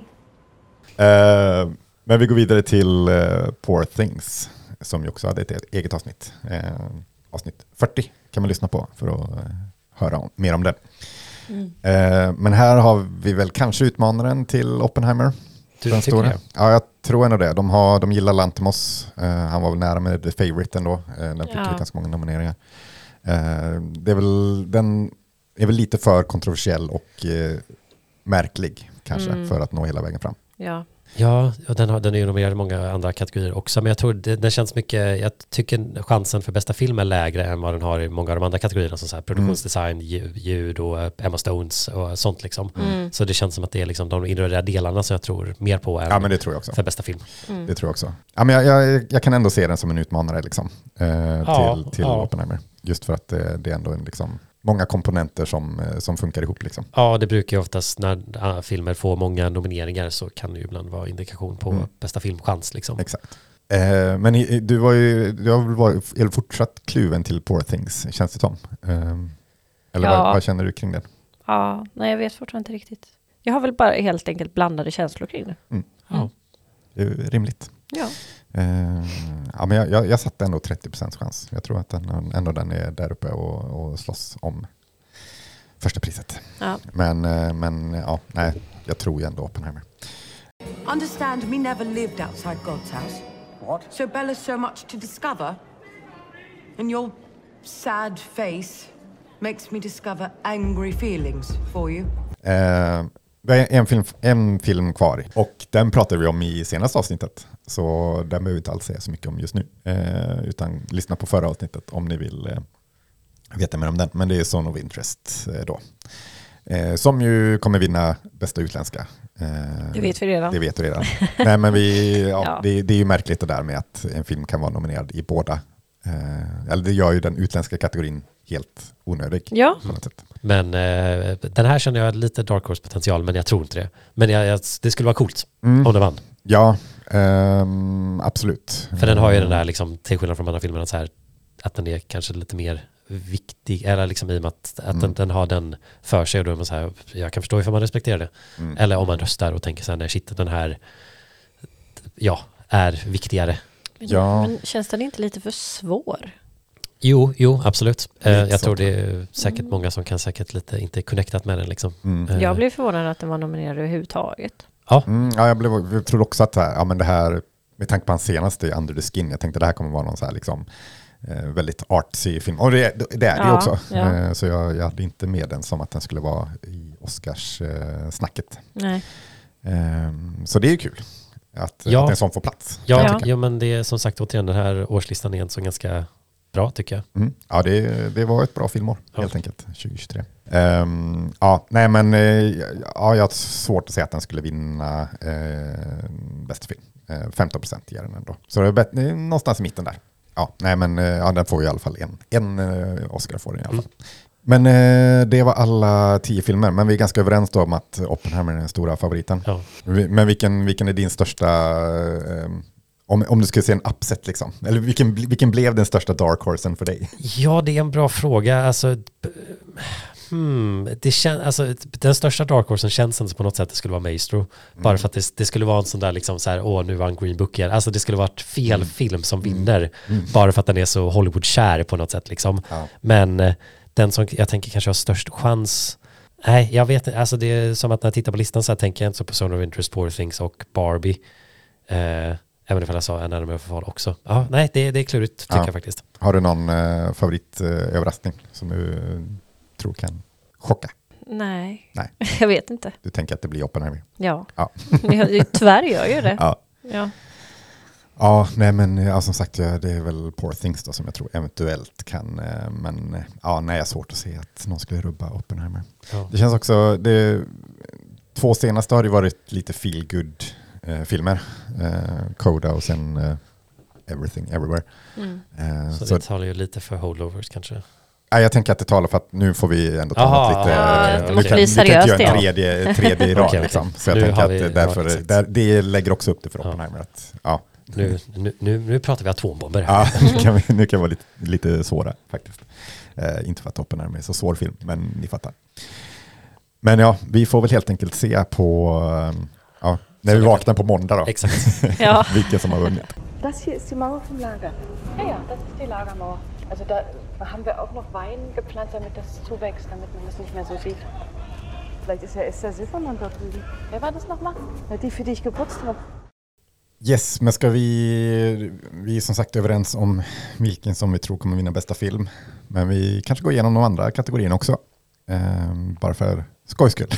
Uh, men vi går vidare till uh, Poor Things, som ju också hade ett eget avsnitt. Uh, avsnitt fyrtio kan man lyssna på för att uh, höra om, mer om det. Mm. Uh, men här har vi väl kanske utmanaren till Oppenheimer. Du den tycker det? Ja, jag tror ändå det. De, har, de gillar Lanthimos. Uh, han var väl nära med The Favourite ändå. Uh, den fick ja. ganska många nomineringar. Uh, det är väl, den är väl lite för kontroversiell och uh, märklig kanske mm. för att nå hela vägen fram. Ja, ja och den, har, den är ju nominerad i många andra kategorier också, men jag tror det, den känns mycket, jag tycker chansen för bästa film är lägre än vad den har i många av de andra kategorierna, som så här produktionsdesign, ljud, ljud och uh, Emma Stones och sånt liksom. Mm. Så det känns som att det är liksom de inre delarna som jag tror mer på än ja, men det tror jag också. för bästa film. Mm. Det tror jag också. Ja, men jag, jag, jag kan ändå se den som en utmanare liksom, uh, ja, till, till ja. Oppenheimer. Just för att det, det är ändå en liksom många komponenter som, som funkar ihop liksom. Ja, det brukar ju oftast när uh, filmer får många nomineringar så kan det ju ibland vara indikation på mm. bästa filmchans liksom. Exakt. Eh, men i, du var ju du har väl varit eller fortsatt kluven till Poor Things, känns det som. Eh, eller ja. vad, vad känner du kring det? Ja, nej jag vet fortfarande inte riktigt. Jag har väl bara helt enkelt blandade känslor kring det. Mm. Mm. Det är rimligt. Ja. Uh, ja, men jag, jag, jag satte ändå trettio procent chans. Jag tror att den, ändå den är där uppe och, och slåss om första priset. Ja. Men, uh, men ja, nej, jag tror ju ändå Oppenheimer. Understand me never lived outside God's house. What? So Bella's so much to discover. And your sad face makes me discover angry feelings for you. Uh, Vi har en film, en film kvar och den pratade vi om i senaste avsnittet. Så den behöver vi inte alls säga så mycket om just nu. Eh, utan lyssna på förra avsnittet om ni vill eh, veta mer om den. Men det är Zone of Interest eh, då. Eh, som ju kommer vinna bästa utländska. Eh, det vet vi redan. Det vet vi redan. Nej, men vi, ja, ja. det, det är ju märkligt det där med att en film kan vara nominerad i båda. Eh, eller det gör ju den utländska kategorin helt onödig. Ja. På något sätt. Men eh, den här känner jag lite Dark Horse-potential, men jag tror inte det. Men jag, jag, det skulle vara coolt mm. om den vann. Ja, um, absolut. För den har ju den där, liksom, till skillnad från andra filmerna, så här, att den är kanske lite mer viktig, eller liksom i och med att, att mm. den, den har den för sig, och då är man så här, jag kan förstå ifall man respekterar det. Mm. Eller om man röstar och tänker så här, nej shit, den här ja, är viktigare. Men, ja. men känns den inte lite för svår? Jo, jo, absolut. Eh, jag tror det är säkert mm. många som kan säkert lite inte connectat med den. Liksom. Mm. Eh. Jag blev förvånad att den var nominerad överhuvudtaget. Ja, mm, ja jag, blev, jag tror också att ja, men det här, med tanke på hans senaste Under the Skin, jag tänkte det här kommer vara någon så här liksom, eh, väldigt artsy film. Och det, det är det ja, också. Ja. Eh, så jag, jag hade inte med den som att den skulle vara i Oscars-snacket. Nej. Eh, så det är ju kul. Att, ja. att en sån får plats. Ja, ja. ja, men det är som sagt återigen, den här årslistan är en så ganska bra tycker jag. Mm. Ja, det, det var ett bra filmår ja. helt enkelt, tjugohundratjugotre. Um, ja, nej men uh, ja, jag har svårt att säga att den skulle vinna uh, bästa film. Uh, femton procent ger den ändå. Så det är, bet- det är någonstans i mitten där. Ja, nej men uh, ja, den får ju i alla fall en. En uh, Oscar får den i alla fall. Mm. Men uh, det var alla tio filmer. Men vi är ganska överens då om att Oppenheimer är den stora favoriten. Ja. Men vilken, vilken är din största... Uh, Om, om du skulle se en upset liksom. Eller vilken, vilken blev den största dark horsen för dig? Ja, det är en bra fråga. Alltså, hmm, det kän, alltså, den största dark horsen känns inte på något sätt att det skulle vara Maestro. Mm. Bara för att det, det skulle vara en sån där liksom så här, åh nu var en Green Book igen. Alltså det skulle vara ett fel mm. film som vinner. Mm. Bara för att den är så Hollywood-kär på något sätt liksom. Ja. Men den som jag tänker kanske har störst chans... Nej, jag vet inte. Alltså det är som att när jag tittar på listan så här tänker jag inte så på Zone of Interest, Poor Things och Barbie. Eh, Även ifall jag sa en Anatomy of a Fall också. Ja, nej, det, det är klurigt tycker ja. jag faktiskt. Har du någon eh, favoritöverraskning eh, som du eh, tror kan chocka? Nej. nej, jag vet inte. Du tänker att det blir Oppenheimer? Ja, ja. tyvärr gör jag det. Ja. Ja. Ja, nej men ja, som sagt ja, det är väl Poor Things då, som jag tror eventuellt kan, eh, men ja, nej, jag är svårt att se att någon skulle rubba Oppenheimer. Ja. Det känns också, det, två senaste har det varit lite feel good eh, filmer. Eh, Coda och sen eh, Everything Everywhere. Mm. Eh, så, så det talar ju lite för holdovers kanske. Ja, jag tänker att det talar för att nu får vi ändå ta Aha, något lite... Ja, äh, det måste bli seriöst. Vi kan inte göra en tredje, tredje i rad okay, liksom. okay. Så jag nu tänker att vi, därför, ja, där, det lägger också upp det för Oppenheimer. Ja. Att, ja. Nu, nu, nu, nu pratar vi atombomber här. Ja, nu kan vi, nu kan vi vara lite, lite svåra faktiskt. Eh, inte för att Oppenheimer är så svår film, men ni fattar. Men ja, vi får väl helt enkelt se på... Ja, när vi vaknar på måndag då. Exakt. Ja. Vilken som har vunnit. Das hier ist die Mauer vom Lager. Ja, ja, das ist die Lagermauer. Also da haben wir auch noch Wein gepflanzt, damit das zuwächst, damit man das nicht mehr so sieht. Vielleicht ist ja Esther Silvermann da drüben. Wer war das nochmal? Ja, die, für die ich geputzt habe. Yes, men ska vi... Vi är som sagt överens om vilken som vi tror kommer vinna bästa film. Men vi kanske går igenom de andra kategorierna också. Ehm, bara för skojs skull.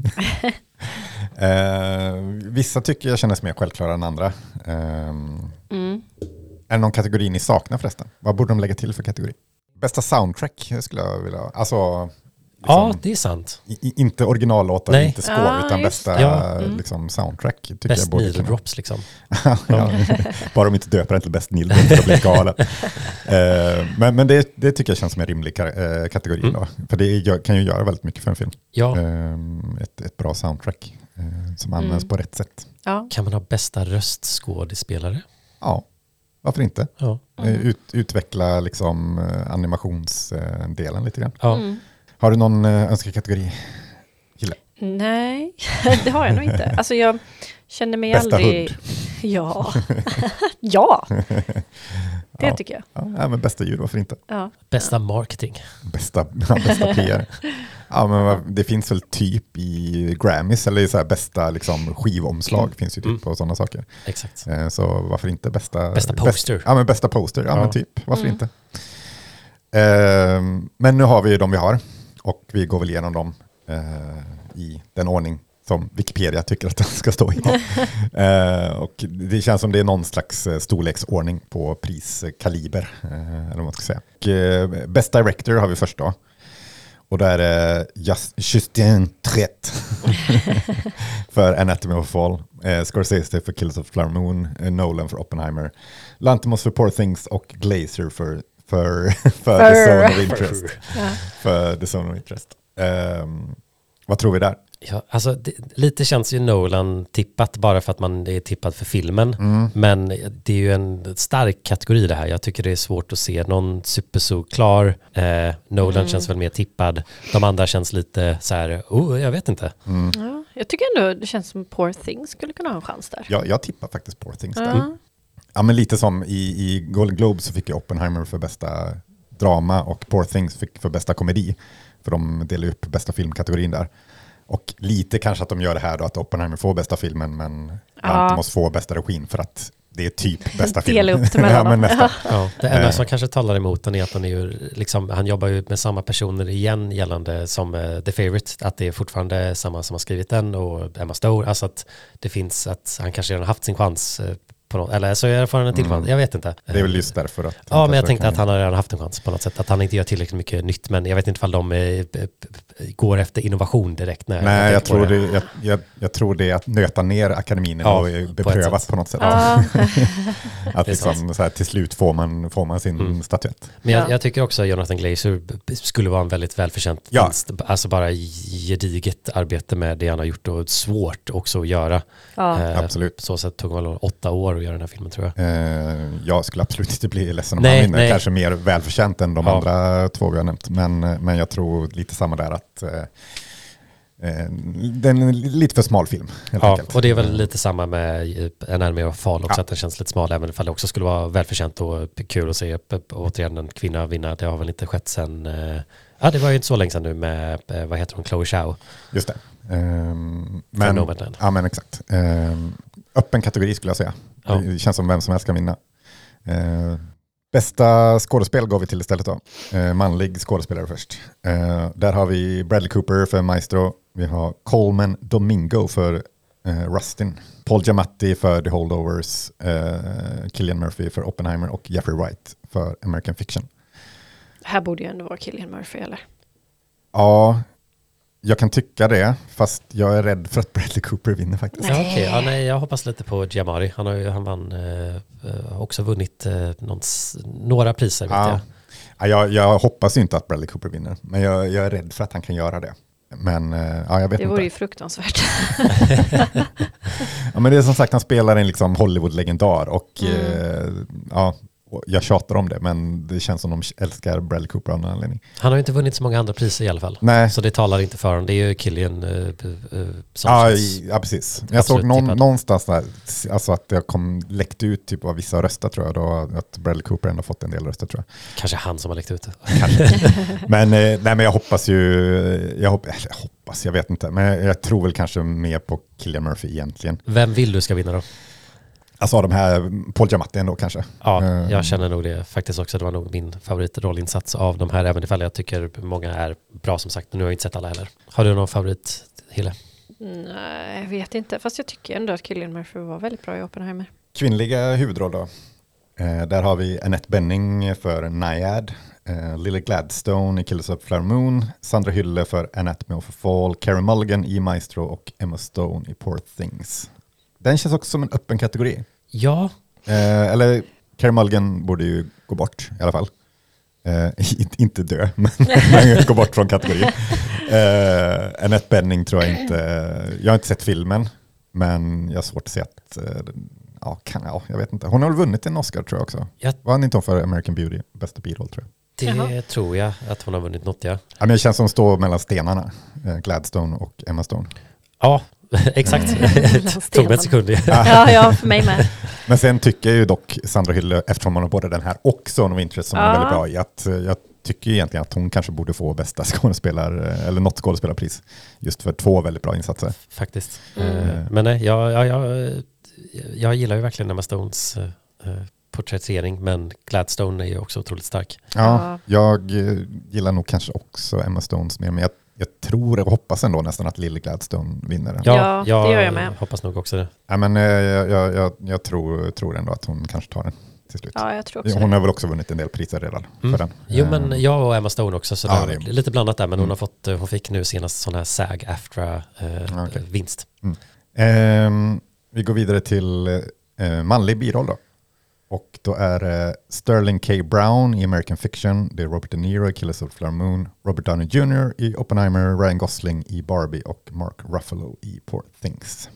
ehm, vissa tycker jag känns mer självklara än andra. Ehm, mm. Är det någon kategori ni saknar förresten? Vad borde de lägga till för kategori? Bästa soundtrack skulle jag vilja... Alltså... Liksom, ja, det är sant. I, inte originallåtar, inte score, ah, utan bästa ja. mm. liksom, soundtrack. Tycker Best jag borde needle drops liksom. ja, bara de inte döper den till bäst needle drops, det blir galen. uh, men men det, det tycker jag känns som en rimlig ka- uh, kategori. Mm. Då. För det gör, kan ju göra väldigt mycket för en film. Ja. Uh, ett, ett bra soundtrack uh, som används mm. på rätt sätt. Ja. Kan man ha bästa röstskådespelare? Ja, varför inte? Ja. Uh, ut, utveckla liksom, uh, animationsdelen uh, lite grann. Ja. Mm. Har du någon uh, önskekategori? Gilla? Nej, det har jag nog inte. Alltså jag känner mig bästa aldrig... hund. Ja. ja. Det ja. tycker jag. Ja, men bästa djur, varför inte? Ja. Bästa marketing. Bästa, ja, bästa P R. Ja, men det finns väl typ i Grammys eller i så här bästa liksom, skivomslag mm. finns ju typ mm. på sådana saker. Exakt. Så varför inte bästa... Bästa poster. Bäst, ja, men bästa poster. Ja, ja. men typ. Varför mm. inte? Uh, men nu har vi de vi har och vi går väl igenom dem uh, i den ordning som Wikipedia tycker att den ska stå i. eh, och det känns som det är någon slags storleksordning på priskaliber, eh, eller vad man ska säga. Och, eh, Best Director har vi först då. Och där är Just, Justin Triet för Anatomy of a Fall, eh, Scorsese för Killers of the Flower Moon, eh, Nolan för Oppenheimer, Lanthimos för Poor Things och Glazer för, för, för, för. The Zone of Interest. Ja. För The Zone of Interest. Um, vad tror vi där? Ja, alltså, det, lite känns ju Nolan tippat bara för att man är tippad för filmen. Mm. Men det är ju en stark kategori det här. Jag tycker det är svårt att se någon supersolklar. Eh, Nolan mm. känns väl mer tippad. De andra känns lite så här, oh, jag vet inte. Mm. Ja, jag tycker ändå det känns som Poor Things skulle kunna ha en chans där. Ja, jag tippar faktiskt Poor Things där. Mm. Ja, men lite som i, i Golden Globe så fick jag Oppenheimer för bästa drama och Poor Things fick för bästa komedi. För de delar upp bästa filmkategorin där. Och lite kanske att de gör det här då att Oppenheimer får bästa filmen men Lanthimos får bästa regin för att det är typ bästa film. Dela upp det mellan ja, men dem. Ja, det enda som kanske talar emot den är att han, är ju, liksom, han jobbar ju med samma personer igen gällande som uh, The Favourite. Att det är fortfarande samma som har skrivit den och Emma Stone. Alltså att det finns att han kanske redan haft sin chans uh, på något, eller så jag får han en till chans. Mm. Jag vet inte. Det är väl just därför att... Ja, men jag tänkte att han har redan haft en chans på något sätt. Att han inte gör tillräckligt mycket nytt. Men jag vet inte ifall de är, går efter innovation direkt. När Nej, jag, jag, tror det. Det, jag, jag, jag tror det är att nöta ner akademin ja, och är beprövat på, på något sätt. Ja. Att liksom, så här, till slut får man, får man sin mm. statyett. Men jag, jag tycker också att Jonathan Glazer skulle vara en väldigt välförtjänt ja. vinst. Alltså bara gediget arbete med det han har gjort och svårt också att göra. Ja. Eh, absolut. Så sätt tog väl åtta år att göra den här filmen, tror jag. Eh, jag skulle absolut inte bli ledsen om nej, han vinner. Nej. Kanske mer välförtjänt än de ja. andra två vi har nämnt. Men, men jag tror lite samma där att eh, den är lite för smal film. Helt ja, enkelt. Och det är väl lite samma med Anatomy of a Fall också, ja. att den känns lite smal, även ifall det också skulle vara välförtjänt och kul att se återigen en kvinna vinna. Det har väl inte skett sen... Eh, ja, det var ju inte så länge sedan nu med, eh, vad heter hon, Chloe Zhao. Just det. Um, men, Nomadland. ja, men exakt. Um, öppen kategori skulle jag säga. Ja. Det känns som vem som helst ska vinna. Uh, bästa skådespel går vi till istället då. Uh, manlig skådespelare först. Uh, där har vi Bradley Cooper för Maestro. Vi har Coleman Domingo för uh, Rustin. Paul Giamatti för The Holdovers. Uh, Cillian Murphy för Oppenheimer och Jeffrey Wright för American Fiction. Här borde ju ändå vara Cillian Murphy, eller? Ja, jag kan tycka det, fast jag är rädd för att Bradley Cooper vinner faktiskt. Ja, okay. ja, nej, jag hoppas lite på Giamatti. Han har ju han vann, eh, också vunnit eh, någons, några priser. Vet ja. jag. Ja, jag, jag hoppas ju inte att Bradley Cooper vinner, men jag, jag är rädd för att han kan göra det. Men ja, jag vet det vore inte. ju fruktansvärt. Ja, men det är som sagt, han spelar en liksom Hollywood-legendar och mm. eh, ja, jag tjatar om det, men det känns som de älskar Bradley Cooper av någon anledning. Han har ju inte vunnit så många andra priser i alla fall. Nej. Så det talar inte för honom. Det är ju Cillian uh, uh, som ja, känns ja, precis. Jag såg någon, någonstans där, alltså att det kom läckt ut typ av vissa röster, tror jag, då, att Bradley Cooper ändå fått en del röster, tror jag. Kanske han som har läckt ut det. Kanske. men, nej, men jag hoppas ju, jag, hopp, jag hoppas, jag vet inte, men jag, jag tror väl kanske mer på Cillian Murphy egentligen. Vem vill du ska vinna då? Alltså de här, Paul Giamatti ändå kanske. Ja, jag känner nog det faktiskt också. Det var nog min favoritrollinsats av de här, även ifall jag tycker många är bra, som sagt. Nu har jag inte sett alla heller. Har du någon favorit, Hille? Nej, jag vet inte. Fast jag tycker ändå att Cillian Murphy var väldigt bra i Oppenheimer. Kvinnliga huvudroll då. Eh, där har vi Annette Bening för Nyad. Eh, Lily Gladstone i Killers of the Flower Moon. Sandra Hüller för Anatomy of a Fall. Carey Mulligan i Maestro och Emma Stone i Poor Things. Den känns också som en öppen kategori. Ja. Eh, eller Carey Mulligan borde ju gå bort i alla fall. Eh, inte dö, men gå bort från kategorin. Eh, Annette Bening tror jag inte... Jag har inte sett filmen, men jag har svårt att se att... Eh, ja, kan, ja, jag vet inte. Hon har väl vunnit en Oscar, tror jag också. Jag... Var han inte hon för American Beauty? Bästa biroll, tror jag. Det Jaha. tror jag att hon har vunnit något, ja. Ja, men det känns som att stå mellan stenarna. Eh, Gladstone och Emma Stone. Ja, exakt. Tog mig en sekund. ja, ja, för mig med. Men sen tycker jag ju dock Sandra Hüller, eftersom hon har både den här och Zone of Interest som ja. är väldigt bra i, att jag tycker egentligen att hon kanske borde få bästa skådespelare eller något skådespelarpris just för två väldigt bra insatser. Faktiskt. Mm. Men nej, jag, jag, jag, jag gillar ju verkligen Emma Stones uh, porträttering, men Gladstone är ju också otroligt stark. Ja, jag gillar nog kanske också Emma Stones mer, men jag jag tror och hoppas ändå nästan att Lily Gladstone vinner den. Ja, Ja, det gör jag jag med. hoppas nog också det. Ja, men, eh, jag jag, jag, jag tror, tror ändå att hon kanske tar den till slut. Ja, jag tror också Hon det. har väl också vunnit en del priser redan Mm. för den. Jo, Eh, men jag och Emma Stone också, så Ja, det det är är- lite blandat där, men hon Mm. har fått, hon fick nu senast sån här SAG-AFTRA eh, Okej. vinst. Mm. Ehm, vi går vidare till eh, manlig biroll då. Och då är det Sterling K. Brown i American Fiction, det är Robert De Niro i Killers of the Flower Moon, Robert Downey junior i Oppenheimer, Ryan Gosling i Barbie och Mark Ruffalo i Poor Things.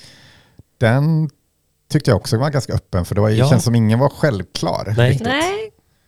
Den tyckte jag också var ganska öppen, för det var, Ja. känns som ingen var självklar. Nej. riktigt. Nej,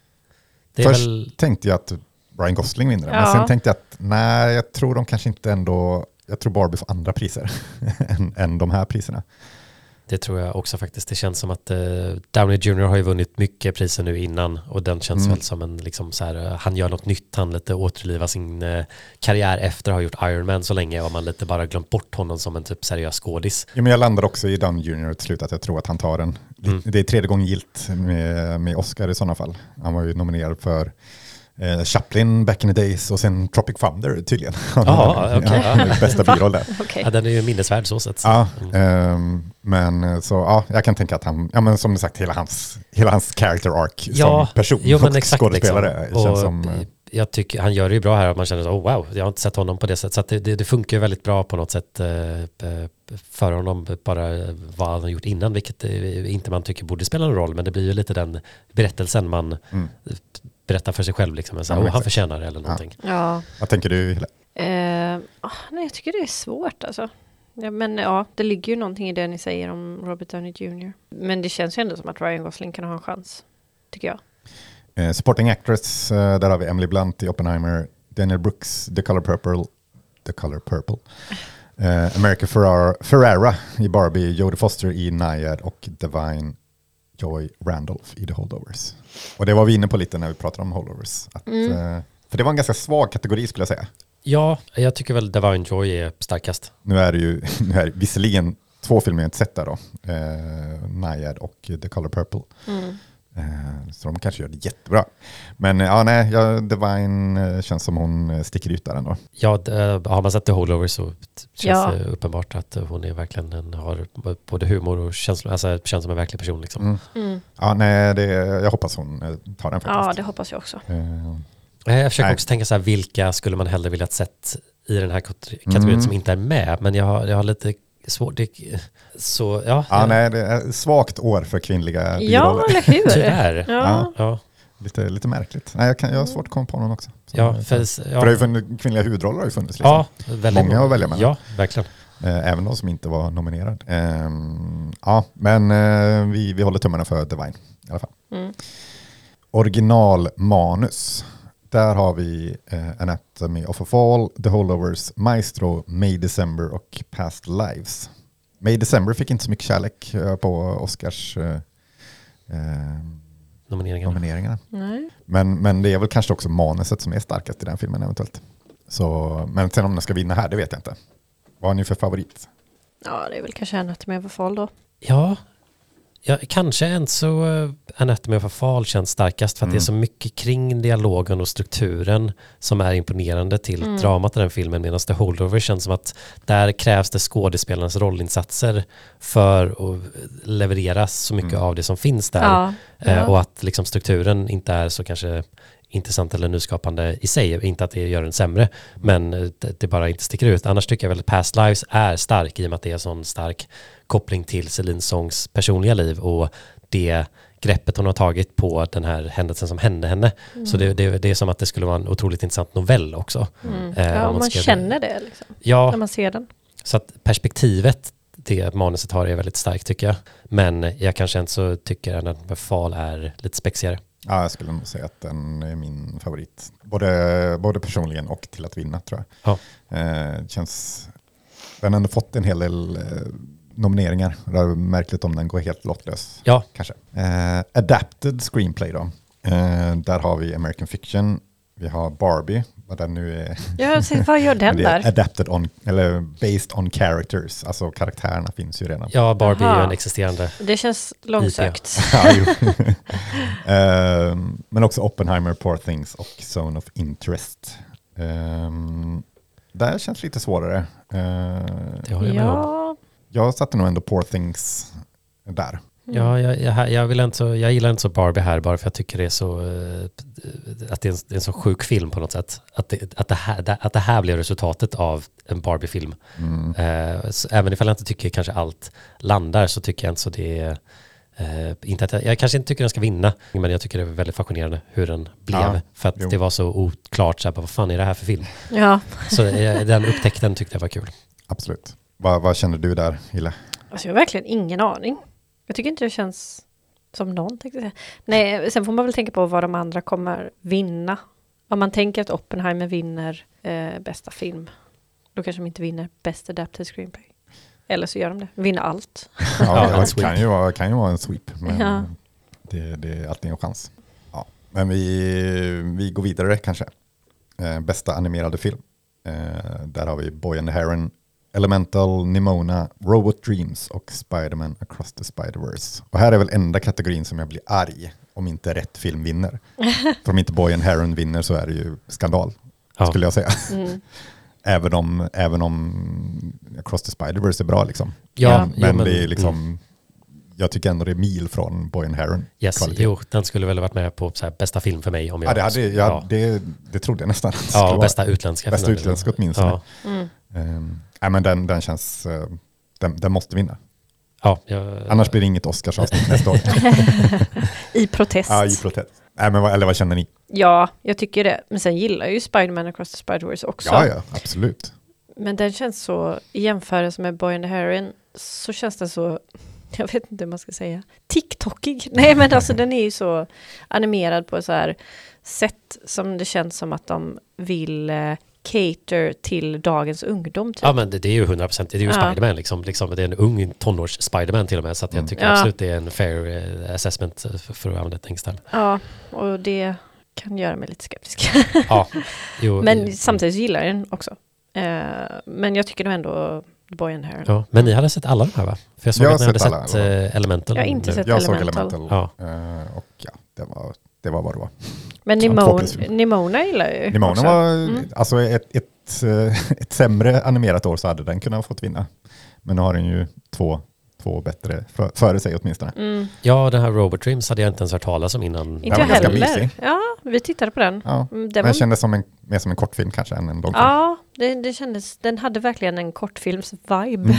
Det är Först väl, tänkte jag att Ryan Gosling vinner, men Ja. sen tänkte jag att nej, jag tror de kanske inte ändå, jag tror Barbie får andra priser än, än de här priserna. det tror jag också faktiskt. Det känns som att eh, Downey junior har ju vunnit mycket priser nu innan, och den känns Mm. väl som en, liksom så här, eh, han gör något nytt, han lite återliva sin eh, karriär efter att ha gjort Iron Man så länge, och man lite bara glömt bort honom som en typ seriös skådis. Ja, men jag landar också i Downey junior till slut, att jag tror att han tar den. Mm. Det är tredje gången gilt med, med Oscar i sådana fall. Han var ju nominerad för eh, Chaplin back in the days och sen Tropic Thunder tydligen. Jaha, okej. Ja, bästa biroll där. okej. Ja, den är ju minnesvärd så sett. Ja, ehm, men så ja, jag kan tänka att han, ja men som du sagt, hela hans, hela hans character arc Ja, som person jo, men och exakt, skådespelare liksom. känns Och som... eh, jag tycker han gör det ju bra här, att man känner så, oh, wow, jag har inte sett honom på det sättet, så att det, det, det funkar ju väldigt bra på något sätt eh, eh, för honom, bara vad han har gjort innan, vilket eh, inte man tycker borde spela någon roll, men det blir ju lite den berättelsen man Mm. berättar för sig själv, liksom, så, Ja, oh, han exakt. förtjänar det eller någonting. Ja. Vad tänker du, Hille? Eh, ah, nej, jag tycker det är svårt alltså. Ja, men ja, det ligger ju någonting i det ni säger om Robert Downey junior Men det känns ju ändå som att Ryan Gosling kan ha en chans, tycker jag. Eh, supporting actress, eh, där har vi Emily Blunt i Oppenheimer, Daniel Brooks, The Color Purple, The Color Purple, eh, America Ferrara, Ferrara i Barbie, Jodie Foster i Nyad och Divine Joy Randolph i The Holdovers. Och det var vi inne på lite när vi pratade om Holdovers. Att, Mm. eh, för det var en ganska svag kategori skulle jag säga. Ja, jag tycker väl Divine Joy är starkast. Nu är det ju nu är det visserligen två filmer jag inte sett där då, eh, Nyad och The Color Purple. Mm. Eh, så de kanske gör det jättebra. Men ja, nej, ja, Divine eh, känns som hon eh, sticker ut där ändå. Ja, det, har man sett The Holdovers så känns Ja. det uppenbart att hon är verkligen en, har både humor och känslor, alltså känns som en verklig person liksom. Mm. Mm. Ja, nej, det, jag hoppas hon eh, tar den faktiskt. Ja, det hoppas jag också. Eh, Jag försöker Nej. också tänka så här, vilka skulle man hellre vilja sett i den här kategorin Mm. som inte är med, men jag har, jag har lite svårt, det, så ja. ja, jag, nej, det är ett svagt år för kvinnliga Ja, biroller. eller hur? Tyvärr. Ja. Ja. Ja, Lite, lite märkligt. Nej, jag, kan, jag har svårt att komma på någon också. Så, ja, för, för, för det ja, har ju funnits, kvinnliga huvudroller har ju funnits. Liksom. ja, väldigt Många att välja mellan. Ja, verkligen. Eh, även de som inte var nominerade. Eh, ja, men eh, vi, vi håller tummarna för Divine i alla fall. Mm. Originalmanus. Där har vi eh, Anatomy of a Fall, The Holdovers, Maestro, May December och Past Lives. May December fick inte så mycket kärlek eh, på Oscars eh, eh, Nomineringarna. nomineringarna. Nej. Men, men det är väl kanske också manuset som är starkast i den filmen eventuellt. Så, men sen om den ska vinna här, det vet jag inte. Vad har ni för favorit? Ja, det är väl kanske Anatomy of a Fall då. Ja, ja kanske än så uh, Anatomy of a Fall känns starkast, för att Mm. det är så mycket kring dialogen och strukturen som är imponerande till Mm. dramat i den filmen, medan The Holdover känns som att där krävs det skådespelarnas rollinsatser för att leverera så mycket Mm. av det som finns där. Ja, Eh, ja. och att liksom strukturen inte är så kanske intressant eller nyskapande i sig, inte att det gör den sämre, men eh, det, det bara inte sticker ut. Annars tycker jag väl att Past Lives är stark i och med att det är en sån stark koppling till Celine Songs personliga liv och det greppet hon har tagit på den här händelsen som hände henne. Mm. Så det, det, det är som att det skulle vara en otroligt intressant novell också. Mm. Eh, Ja, om man, man ska- känner det liksom, Ja, när man ser den. så att perspektivet det manuset har är väldigt starkt tycker jag. Men jag kanske inte så tycker att Befal är lite spexigare. Ja, jag skulle nog säga att den är min favorit. Både, både personligen och till att vinna, tror jag. Ja. Eh, det känns... Den har ändå fått en hel del eh, nomineringar. Det är märkligt om den går helt lottlös. Ja. Kanske. Eh, adapted screenplay då. Eh, där har vi American Fiction. Vi har Barbie. Vad den nu är. Ja, så vad gör den Men det är där? adapted on, eller based on characters. Alltså karaktärerna finns ju redan. Ja, Barbie är ju Aha. en existerande. Det känns långsökt. Ja, jo. Ehm, men också Oppenheimer, Poor Things och Zone of Interest. Ehm, där känns lite svårare. Det har jag med Ja. om. Jag satte nog ändå Poor Things där. Ja, jag, jag, jag, vill inte så, jag gillar inte så Barbie här bara för jag tycker det är så uh, att det är, en, det är en så sjuk film på något sätt. Att det, att det, här, att det här blir resultatet av en Barbie-film. Mm. Uh, så även ifall jag inte tycker kanske allt landar så tycker jag inte så det är uh, inte att jag, jag kanske inte tycker den ska vinna, men jag tycker det är väldigt fascinerande hur den blev. Ja, för att jo. det var så oklart, så här, vad fan är det här för film? Ja. Så uh, den upptäckten tyckte jag var kul. Absolut. Vad, vad känner du där, Hille? Alltså jag har verkligen ingen aning. Jag tycker inte det känns som någon, tänkte jag säga. Nej, sen får man väl tänka på vad de andra kommer vinna. Om man tänker att Oppenheimer vinner eh, bästa film, då kanske de inte vinner Best Adapted Screenplay. Eller så gör de det. Vinner allt. Ja, ja, det kan ju, vara, kan ju vara en sweep. Men Ja. det, det är alltid en chans. Ja, men vi, vi går vidare kanske. Eh, bästa animerade film. Eh, där har vi Boy and the Heron, Elemental, Nimona, Robot Dreams och Spider-Man Across the Spider-Verse. Och här är väl enda kategorin som jag blir arg om inte rätt film vinner. För om inte Boy and Heron vinner så är det ju skandal, Ja. skulle jag säga. Mm. även, om, även om Across the Spider-Verse är bra liksom. Ja, men, jo, men men- det är liksom, mm. jag tycker ändå det är mil från Boy and Heron. Yes, kvalitet. jo, den skulle väl ha varit med på så här, bästa film för mig om jag Ja, det, hade, ja, ja. Det, det trodde jag nästan. Ja, skulle vara. bästa utländska Bästa filmen. utländska åtminstone. Ja. Mm. Um, nej, men den, den känns, uh, den, den måste vinna. Ja, jag, Annars blir det inget Oscarsavsnitt nästa år. I protest. Ja, i protest. Nej, men vad, eller vad känner ni? Ja, jag tycker det. Men sen gillar jag ju Spider-Man Across the Spider-Verse också. Ja, ja, absolut. Men den känns så, i jämförelse med Boy and the Heron, så känns den så, jag vet inte hur man ska säga, TikTokig. Nej, men alltså den är ju så animerad på så här sätt som det känns som att de vill eh, cater till dagens ungdom. Typ. ja, men det, det är ju hundra procent, det är ju Ja. Spider-Man liksom, liksom. Det är en ung tonårs Spider-Man till och med, så att jag Mm. tycker Ja. absolut det är en fair eh, assessment för, för att använda ett engelskt term. Ja, och det kan göra mig lite skeptisk. Ja, jo, men jo. samtidigt gillar jag den också. Eh, men jag tycker nog ändå Boy and the Heron. Ja, men ni hade sett alla de här va? För jag såg Jag har att ni hade sett alla, sett alla. eh, Elemental. Jag har inte nu. sett Jag såg Elemental. Elemental. Ja. Uh, och ja, det var, det var vad det var. Men Som två Nimona, plus film. Nimona gillar jag ju Nimona också. var, Mm. alltså ett, ett, eh, ett sämre animerat år så hade den kunnat ha fått vinna. Men nu har den ju två, två bättre för, före sig åtminstone. Mm. Ja, den här Robot Dreams hade jag inte ens hört talas om innan. Inte var jag ganska heller. mysig. Ja, vi tittade på den. Ja, Mm, den Den var, kändes som en, mer som en kortfilm kanske än en långfilm. ja, det, det kändes, den hade verkligen en kortfilms-vibe. Mm.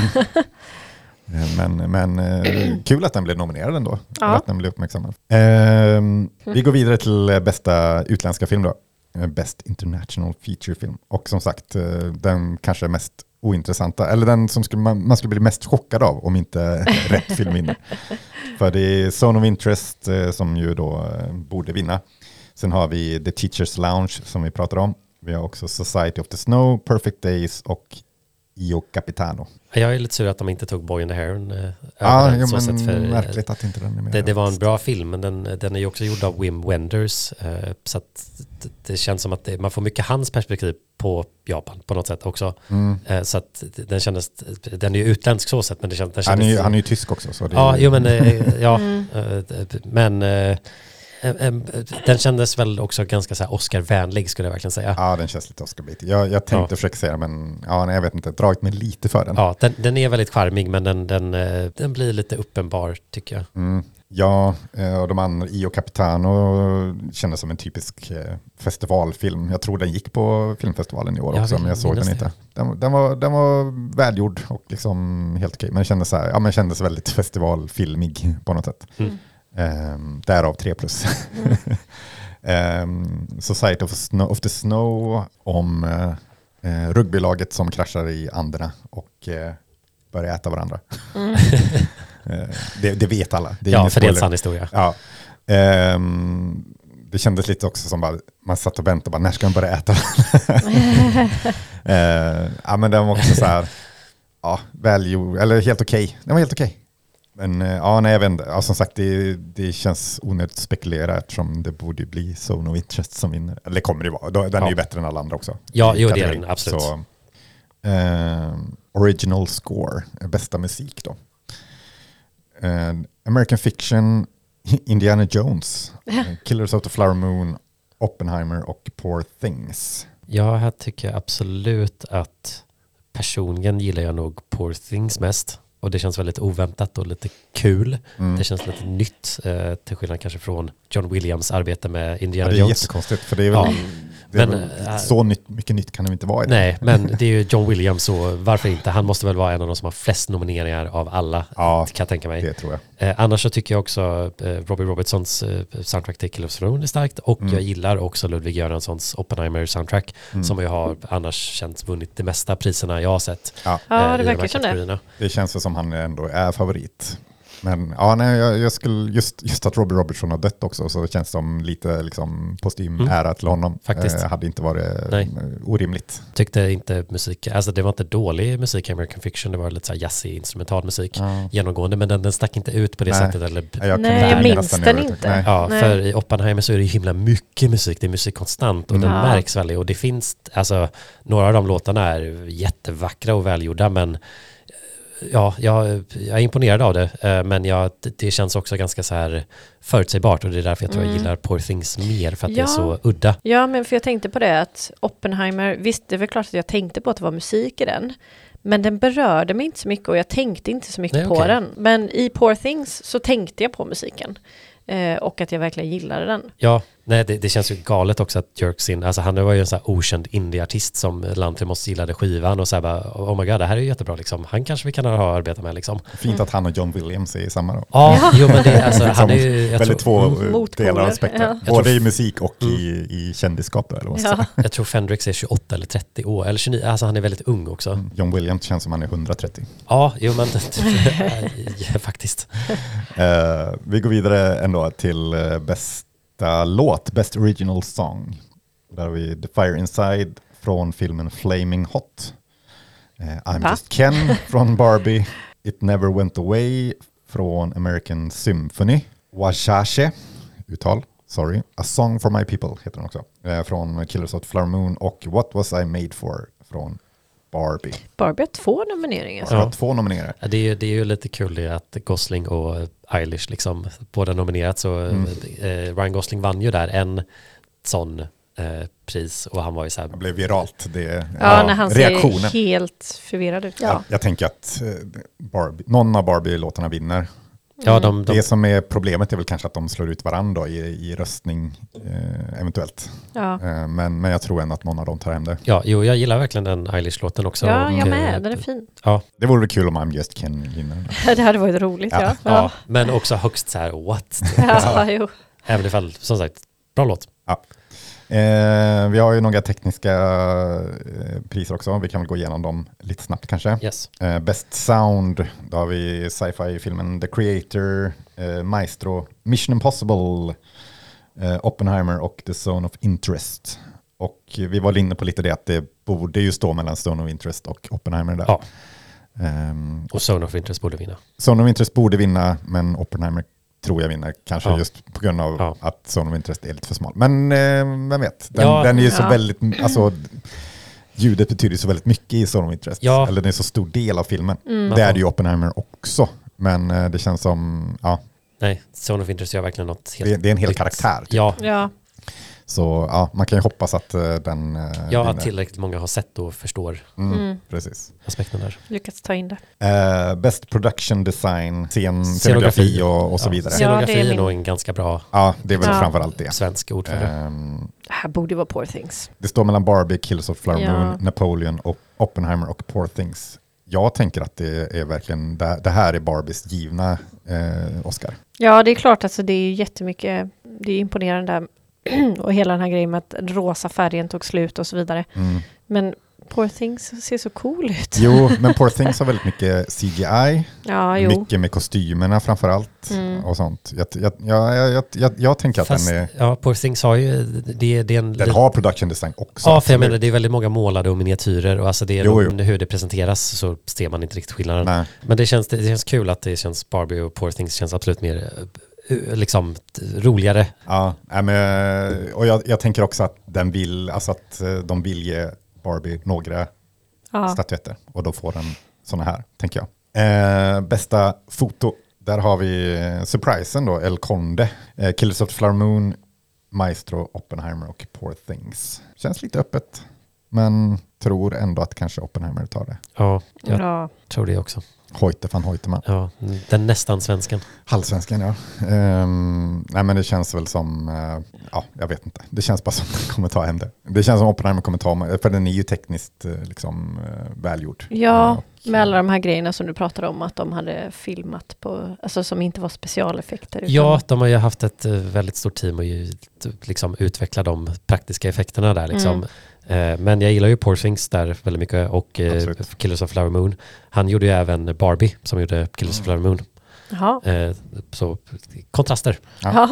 Eh, Men, men eh, kul att den blev nominerad ändå. Ja. Eller att den blev uppmärksammad. Eh, vi går vidare till eh, bästa utländska film då. Eh, Best International Feature Film. Och som sagt, eh, den kanske mest ointressanta, eller den som skulle, man, man skulle bli mest chockad av om inte rätt film vinner. För det är Zone of Interest eh, som ju då eh, borde vinna. Sen har vi The Teacher's Lounge som vi pratar om. Vi har också Society of the Snow, Perfect Days och Io Capitano. Jag är lite sur att de inte tog Boy and the Heron. Eh, Ja, över den, ja så men sätt för, märkligt att inte den är med. Det, det var en bra film, men den, den är ju också gjord av Wim Wenders. Eh, så att det, det känns som att det, man får mycket hans perspektiv på Japan på något sätt också. Mm. Eh, så att den kändes, den är ju utländsk så sätt, men det kändes... Den Han är, kändes ju, han är ju tysk också. Så det är ja, ju, jo men, eh, ja, Mm. eh, men eh, eh, eh, den kändes väl också ganska så här Oscar-vänlig skulle jag verkligen säga. Ja, den känns lite Oscar-bit. Jag, jag tänkte Ja. försöka säga det, men ja, nej, jag vet inte. Dragit mig lite för den. Ja, den, den är väldigt charmig, men den, den, eh, den blir lite uppenbar tycker jag. Mm. Ja, eh, och de andra, Io Capitano, kändes som en typisk eh, festivalfilm. Jag tror den gick på filmfestivalen i år Jag också, vill men jag såg minnas den det. inte. Den, den, var, den var välgjord och liksom helt okej. Men den kändes, så här, ja, men kändes väldigt festivalfilmig på något sätt. Mm. Um, därav tre plus. um, Society of, Snow, of the Snow om uh, uh, rugbylaget som kraschar i Anderna och uh, börjar äta varandra. Mm. uh, det, det vet alla. Det är Ja, ingen för det är en spoiler. sann historia. Ja. Um, det kändes lite också som bara, man satt och väntade, bara, när ska de börja äta? uh, ja, men den var också så här, ja, välgjord, eller helt okej. Den var helt okej. Men uh, ja, nej, jag vet inte. Ja, som sagt, det, det känns onödigt att spekulera eftersom det borde bli Zone of Interest som vinner. Eller kommer det vara. Den är Ja. ju bättre än alla andra också. Ja, I jo, det är kategorin. den, absolut. Så, um, original score, bästa musik då. Uh, American Fiction, Indiana Jones, uh, Killers of the Flower Moon, Oppenheimer och Poor Things. Ja, här tycker jag absolut att personligen gillar jag nog Poor Things mest. Och det känns väldigt oväntat och lite kul. Mm. Det känns lite nytt, eh, till skillnad kanske från John Williams arbete med Indiana ja, Jones. Det är jättekonstigt, för det är väl, ja. det är men, väl så nytt, mycket nytt kan det inte vara i det. Nej, men det är ju John Williams, så varför inte? Han måste väl vara en av de som har flest nomineringar av alla, ja, kan jag tänka mig. Det tror jag. Eh, annars så tycker jag också eh, Robbie Robertsons eh, soundtrack till Kill of Throne är starkt, och mm. jag gillar också Ludwig Göranssons Oppenheimer soundtrack, mm. som jag har annars känts vunnit de mesta priserna jag har sett. Ja, ja eh, det verkar som det. Det känns som han ändå är favorit. Men ja, nej, jag, jag skulle just, just att Robbie Robertson har dött också, så känns som lite liksom postym mm. ära till honom. Faktiskt. Eh, hade inte varit nej. orimligt. Tyckte inte musik, alltså det var inte dålig musik i American Fiction, det var lite så här jazzig instrumental musik ja. genomgående, men den, den stack inte ut på det nej. sättet. Eller, jag nej, jag minns den inte. Nej. Ja, nej. För i Oppenheimer så är det himla mycket musik, det är musik konstant, och mm. den märks väldigt, och det finns, alltså några av de låtarna är jättevackra och välgjorda, men ja, jag, jag är imponerad av det, men jag, det känns också ganska så här förutsägbart, och det är därför jag tror jag gillar Poor Things mer, för att ja. det är så udda. Ja, men för jag tänkte på det att Oppenheimer, visst det är väl klart att jag tänkte på att det var musik i den, men den berörde mig inte så mycket och jag tänkte inte så mycket Nej, på okay. den. Men i Poor Things så tänkte jag på musiken. Eh, och att jag verkligen gillade den. Ja, nej, det, det känns ju galet också att Jörgsin, alltså han var ju en så här okänd indie-artist som Lanthimos gillade skivan och så här bara, oh my god, det här är ju jättebra liksom. Han kanske vi kan ha arbeta med liksom. Fint att han och John Williams är i samma då. Ja, ja. Jo, men det, alltså, han är ju... väldigt två delar av spektrat. Ja. Både i musik och mm. i, i kändisskap. Eller vad ja. Jag tror Fendrix är tjugoåtta eller trettio år, eller tjugonio, alltså han är väldigt ung också. Mm. John Williams känns som han är hundratrettio. Ja, jo men ja, faktiskt. Uh, vi går vidare ändå till uh, bästa låt, Best Original Song. Där har vi The Fire Inside från filmen Flaming Hot. Uh, I'm Va? Just Ken från Barbie. It Never Went Away från American Symphony. Wajache, uttal, sorry. A Song for My People heter den också. Uh, från Killers of the Flower Moon. Och What Was I Made For från Barbie. Barbie har två nomineringar. Ja, ja. två nomineringar. Ja, det, är, det är ju lite kul det att Gosling och Eilish liksom båda nominerat, så mm. eh, Ryan Gosling vann ju där en sån eh, pris, och han var ju så här... Det blev viralt, det, ja, ja, när han reaktionen. Ser helt förvirrad ut. Ja. Jag, jag tänker att eh, Barbie, någon av Barbie-låtarna vinner. Ja, de, de... Det som är problemet är väl kanske att de slår ut varandra i, i röstning eh, eventuellt. Ja. Eh, men, men jag tror ändå att någon av dem tar hem det. Ja, jo, jag gillar verkligen den Eilish-låten också. Ja, jag med. Den är fin. Ja. Det vore kul om I'm Just Ken vinner. Det hade varit roligt, ja. Ja, ja. ja. Men också högst så här, what? Ja, jo. Även ifall, som sagt, bra låt. Ja. Eh, vi har ju några tekniska eh, priser också. Vi kan väl gå igenom dem lite snabbt kanske. Yes. Eh, Best Sound, då har vi sci-fi-filmen The Creator, eh, Maestro, Mission Impossible, eh, Oppenheimer och The Zone of Interest. Och vi var inne på lite det att det borde ju stå mellan Zone of Interest och Oppenheimer där. Ja. Um, och Zone of Interest borde vinna. Zone of Interest borde vinna, men Oppenheimer tror jag vinner. Kanske ja. just på grund av ja. att Zone of Interest är lite för smal. Men eh, vem vet? Den, ja. den är ju så ja. väldigt... Alltså, ljudet betyder så väldigt mycket i Zone of Interest. Ja. Eller det är så stor del av filmen. Mm. Det är det ju Oppenheimer också. Men eh, det känns som... Ja. Nej, Zone of Interest gör verkligen något helt... Det, det är en hel karaktär. Typ. Ja. ja. Så ja, man kan ju hoppas att uh, den... Uh, ja, att tillräckligt många har sett och förstår mm, mm. precis. aspekten där. Lyckats ta in det. Uh, best production design, scen, scenografi och, och så ja. vidare. Scenografi ja, är, är nog en ganska bra... Ja, det är väl ja. framförallt det. Svensk ord för det. Um, det här borde vara Poor Things. Det står mellan Barbie, Killers of Flower ja. Moon, Napoleon och Oppenheimer och Poor Things. Jag tänker att det är verkligen... Det, det här är Barbies givna uh, Oscar. Ja, det är klart. Alltså, det är jättemycket... Det är imponerande och hela den här grejen med att den rosa färgen tog slut och så vidare. Mm. Men Poor Things ser så cool ut. Jo, men Poor Things har väldigt mycket C G I. Ja, jo. Mycket med kostymerna framförallt. Mm. Och sånt. Jag, jag, jag, jag, jag, jag tänker att Fast, den är... Ja, Poor Things har ju... Det, det är en, den har production design också. Ja, för jag menar, det är väldigt många målade och miniatyrer. Och alltså det är jo, jo. hur det presenteras så ser man inte riktigt skillnaden. Nej. Men det känns, det känns kul att det känns Barbie och Poor Things känns absolut mer... liksom roligare. Ja, men, och jag, jag tänker också att den vill, alltså att de vill ge Barbie några ja. statyetter och då får den såna här, tänker jag. Eh, bästa foto, där har vi surprisen då, El Conde, eh, Killers of the Flower Moon, Maestro, Oppenheimer och Poor Things. Känns lite öppet. Men tror ändå att kanske Oppenheimer tar det. Ja, jag Ja. tror det också. Hoyte van Hoytema. Ja, den nästan svensken. Halvsvensken, ja. Um, nej, men det känns väl som, uh, ja, jag vet inte. Det känns bara som att den kommer ta hem det. Det känns som Oppenheimer kommer ta, för den är ju tekniskt uh, liksom uh, välgjord. Ja, uh, med alla de här grejerna som du pratade om, att de hade filmat på, alltså som inte var specialeffekter. Utan... Ja, de har ju haft ett väldigt stort team och ju, liksom utveckla de praktiska effekterna där liksom. Mm. Men jag gillar ju Poor Things där väldigt mycket och Absolut. Killers of Flower Moon. Han gjorde ju även Barbie som gjorde Killers of Flower Moon. Jaha. Så kontraster. Ja.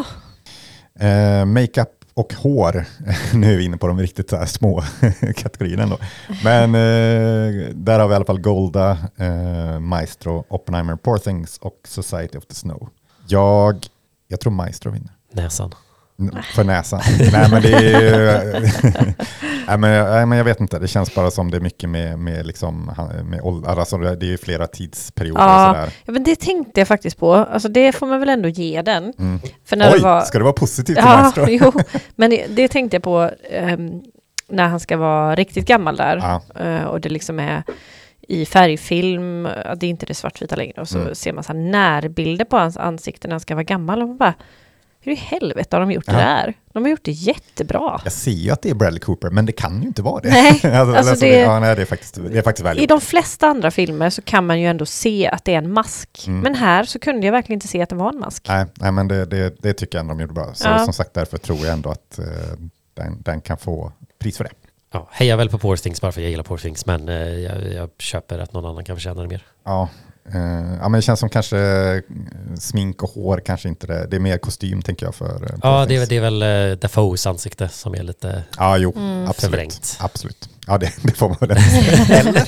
Uh, makeup och hår. Nu är vi inne på de riktigt så här små kategorierna ändå. Men uh, där har vi i alla fall Golda, uh, Maestro, Oppenheimer, Poor Things och Society of the Snow. Jag, jag tror Maestro vinner. Näsan. För näsan. Nej, men det är nej, men, nej, men jag vet inte. Det känns bara som det är mycket med, med, liksom, med ålder. Alltså, det är ju flera tidsperioder. Ja, och sådär. Ja, men det tänkte jag faktiskt på. Alltså, det får man väl ändå ge den. Mm. För när Oj, det var... ska det vara positivt? Ja, jo. Men det, det tänkte jag på um, när han ska vara riktigt gammal där. Ja. Uh, och det liksom är i färgfilm. Det är inte det svartvita längre. Och så mm. ser man så här närbilder på hans ansikte när han ska vara gammal. Och man bara... Hur i helvete har de gjort ja. det där? De har gjort det jättebra. Jag ser ju att det är Bradley Cooper, men det kan ju inte vara det. Nej, alltså, alltså alltså, det, det, ja, nej, det är faktiskt, det är faktiskt väldigt. I de flesta andra filmer så kan man ju ändå se att det är en mask. Mm. Men här så kunde jag verkligen inte se att det var en mask. Nej, nej men det, det, det tycker jag ändå de gjorde bra. Så ja. som sagt, därför tror jag ändå att uh, den, den kan få pris för det. Ja, hejar väl på Poor Things bara för jag gillar Poor Things, men uh, jag, jag köper att någon annan kan förtjäna det mer. Ja. Uh, ja, men det känns som kanske smink och hår kanske inte det. Det är mer kostym tänker jag för. Uh, ja, det är, det är väl uh, Dafoes ansikte som är lite ja, jo, mm. absolut. förvrängt. Absolut. Ja, det, det får man väl Eller?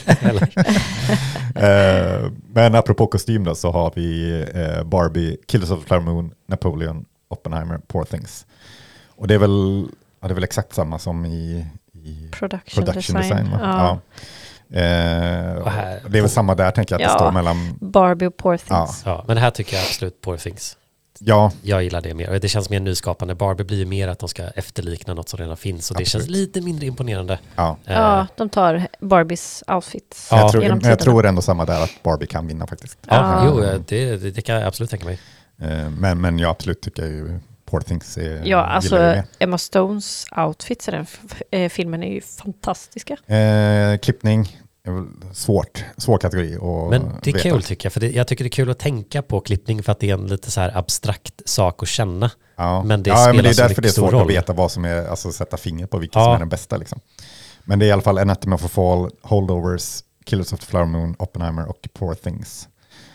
Eller? uh, men apropå kostym då så har vi uh, Barbie, Killers of the Flower Moon, Napoleon, Oppenheimer, Poor Things. Och det är väl, ja, det är väl exakt samma som i, i production, production design. design ja. Ja. Eh, här, det är väl samma där tänker jag att ja, det står mellan Barbie och Poor Things. Ja. Ja, men här tycker jag absolut Poor Things. Ja. Jag gillar det mer. Det känns mer nyskapande. Barbie blir ju mer att de ska efterlikna något som redan finns. Och det absolut. Känns lite mindre imponerande. Ja, eh. ja de tar Barbies outfits. Ja. Jag, tror, jag, jag tror ändå samma där att Barbie kan vinna faktiskt. Ja, ja. Jo, det, det kan jag absolut tänka mig. Eh, men, men jag absolut tycker ju Poor Things är... Ja, alltså Emma Stones outfits i den f- f- filmen är ju fantastiska. Eh, klippning, svårt, svår kategori. Men det är veta. Kul tycker jag, för det, jag tycker det är kul att tänka på klippning för att det är en lite så här abstrakt sak att känna. Ja, men det, ja, men det är därför det det är svårt roll. Att veta vad som är, alltså sätta fingret på vilket ja. som är den bästa liksom. Men det är i alla fall Anatomy of a Fall, Holdovers, Killers of the Flower Moon, Oppenheimer och Poor Things.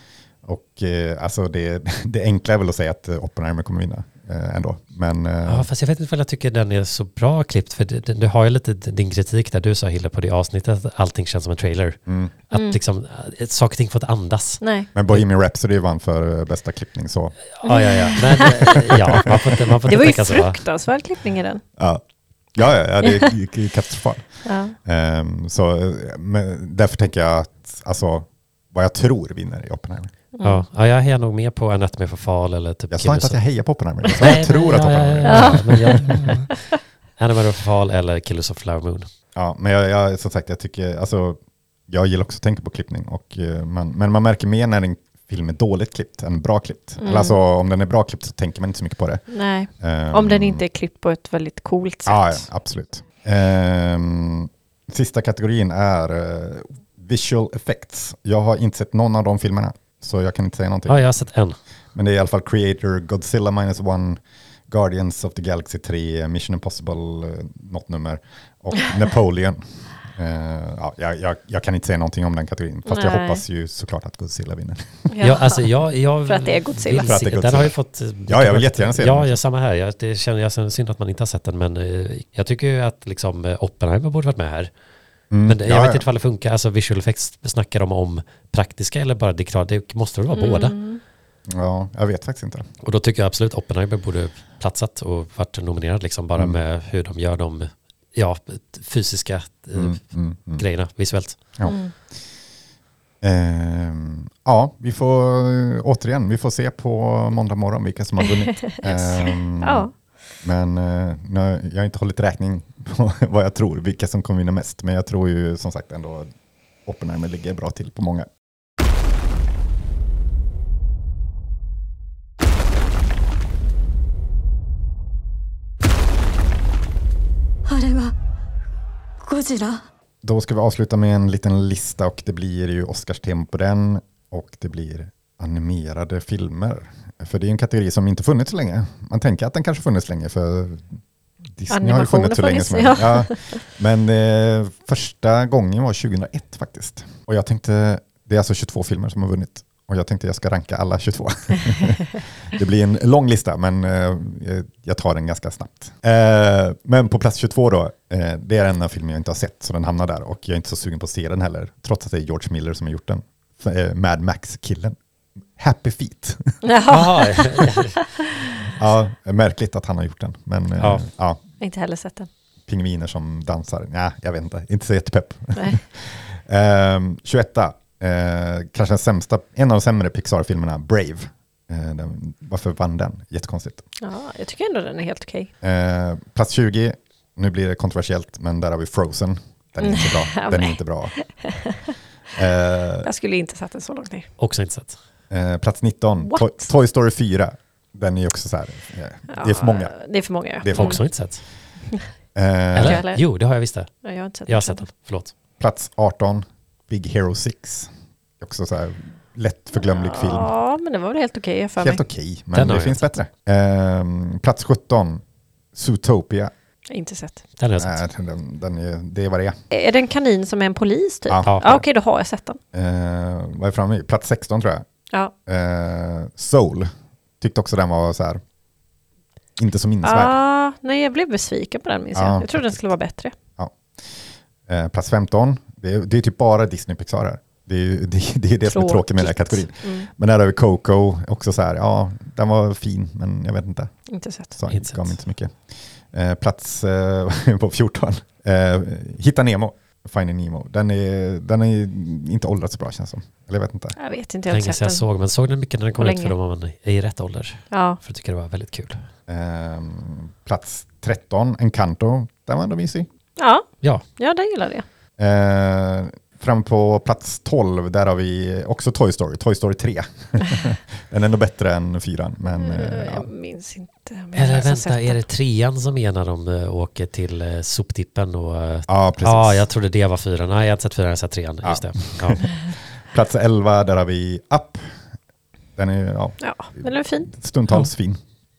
Och eh, alltså det, det enkla är väl att säga att Oppenheimer kommer vinna eh, ändå. Men, eh, ja, fast jag vet inte om jag tycker den är så bra klippt. För du, du har ju lite din kritik där du sa, Hilda, på det avsnittet att allting känns som en trailer. Mm. Att mm. liksom, saker och ting får att andas. Nej. Men Bohemian Rhapsody vann för bästa klippning så. Ja, ja, ja. Men, ja man får inte, man får det var ju så. fruktansvärd klippning i den. Ja. Ja, ja, ja, det är katastrofalt. Ja. Um, så men därför tänker jag att alltså, vad jag tror vinner i Oppenheimer. Mm. Ja, ja, jag hejar nog med på Anatomy of a Fall eller typ jag sa inte att jag hejar på Oppenheimer. Jag, Nej, jag tror men, att Oppenheimer ja, ja, ja, ja, ja. Anatomy of a Fall eller Killers of Flower Moon. Ja, men jag, jag, som sagt, jag tycker, alltså, jag gillar också att tänka på klippning. Och, man, men man märker mer när en film är dåligt klippt än bra klippt. Mm. Eller alltså, om den är bra klippt så tänker man inte så mycket på det. Nej, um, om den inte är klippt på ett väldigt coolt sätt. Ja, ja absolut. Um, sista kategorin är uh, visual effects. Jag har inte sett någon av de filmerna, så jag kan inte säga någonting. Ja, jag har sett en. Men det är i alla fall Creator, Godzilla minus one, Guardians of the Galaxy tre, Mission Impossible, uh, något nummer, och Napoleon. Uh, ja, jag, jag, jag kan inte säga någonting om den kategorin, fast Nej. jag hoppas ju såklart att Godzilla vinner. Ja, alltså jag, jag för att det är Godzilla. För att det är Godzilla. Den har ju fått, ja, jag vill jättegärna se ja, den. Ja, samma här. Jag, det känner jag synd att man inte har sett den, men uh, jag tycker ju att liksom, Oppenheimer borde varit med här. Mm, men jag ja, vet ja. inte ifall det funkar. Alltså visual effects, snackar de om praktiska eller bara digitalt? Det måste väl vara mm. båda. Ja, jag vet faktiskt inte. Och då tycker jag absolut Oppenheimer borde platsat och varit nominerad liksom bara mm. med hur de gör de ja, fysiska mm, mm, mm. grejerna visuellt. Ja. Mm. Ehm, ja, vi får återigen, vi får se på måndag morgon vilka som har vunnit. ehm, ja. Men uh, nu, jag har inte hållit räkning på vad jag tror, vilka som kommer vinna mest. Men jag tror ju som sagt ändå Oppenheimer ligger bra till på många. Då ska vi avsluta med en liten lista och det blir ju Oscars-tema på den och det blir animerade filmer. För det är en kategori som inte funnits så länge. Man tänker att den kanske funnits länge för Disney har ju funnits så länge som ja. ja. Men eh, första gången var tjugohundraett faktiskt. Och jag tänkte, det är alltså tjugotvå filmer som har vunnit. Och jag tänkte jag ska ranka alla tjugotvå. Det blir en lång lista men eh, jag tar den ganska snabbt. Eh, men på plats tjugotvå då, eh, det är en av filmer jag inte har sett så den hamnar där. Och jag är inte så sugen på att se den heller. Trots att det är George Miller som har gjort den. Eh, Mad Max-killen. Happy Feet. Jaha. Ja, märkligt att han har gjort den. Men ja. Eh, ja. Inte heller sett den. Pingviner som dansar. Nej, jag vet inte. Inte så jättepepp. eh, tjugoett. Eh, kanske den sämsta, en av de sämre Pixar-filmerna, Brave. Eh, den, varför vann den? Jättekonstigt. Ja, jag tycker ändå den är helt okej. Eh, plats tjugo, nu blir det kontroversiellt, men där har vi Frozen. Den är inte bra. Den är inte bra. Eh, jag skulle inte satt den så långt ner. Också inte sett. Eh, plats nitton, Toy, Toy Story fyra. Den är också så här, eh, ja, det är för många. Det är för många, ja. Det är för också inte sett. Eh, Eller? Eller? Jo, det har jag visst det. Ja, jag har inte sett jag har sett den, förlåt. Plats arton, Big Hero sex. Också så här lätt förglömlig ja, film. Ja, men det var väl helt okej för Helt mig. okej, men den det finns bättre. Eh, plats sjutton, Zootopia. Inte sett. Den har jag sett. Nej, den, den är, det är vad det är. Är det en kanin som är en polis typ? Ja, ja, ja okej, då har jag sett den. Eh, vad är framme i? Plats sexton tror jag. Ja. Eh, Soul. Tyckte också den var så här inte så minnesvärd. Ah, nej, jag blev besviken på den minns jag. Ja, jag trodde den skulle vara bättre. Ja. Eh, plats femton. Det är, det är typ bara Disney Pixar här. Det är ju det, det, är det som är tråkigt med den här kategorin. Mm. Men där har vi Coco. Också så här, ja, den var fin, men jag vet inte. Inte sett. Så inte gav inte så mycket. Eh, plats eh, på fjorton. Eh, Hitta Nemo. Finding Nemo. Den är, den är inte åldrats bra känns som. Eller jag vet inte. Jag vet inte, jag har inte sett den. Jag såg, men såg den mycket när den kom ut för då var man i rätt ålder. Ja. För jag tycker det var väldigt kul. Eh, plats tretton, Encanto. Den var ändå mysig. Ja. Ja, ja den gillar det. Eh, fram på plats tolv, där har vi också Toy Story. Toy Story tre. Den är ändå bättre än fyran. Men, mm, eh, jag ja. minns inte. Eller vänta, är det trean som är när de uh, åker till uh, soptippen? Och, uh, ja, precis. Ja, jag trodde det var fyran. Nej, jag har inte sett fyran, jag har sett trean. Ja. Just det. Ja. Plats elva, där har vi Up. Den är, ja, ja den är fin. Stundtals ja. fin.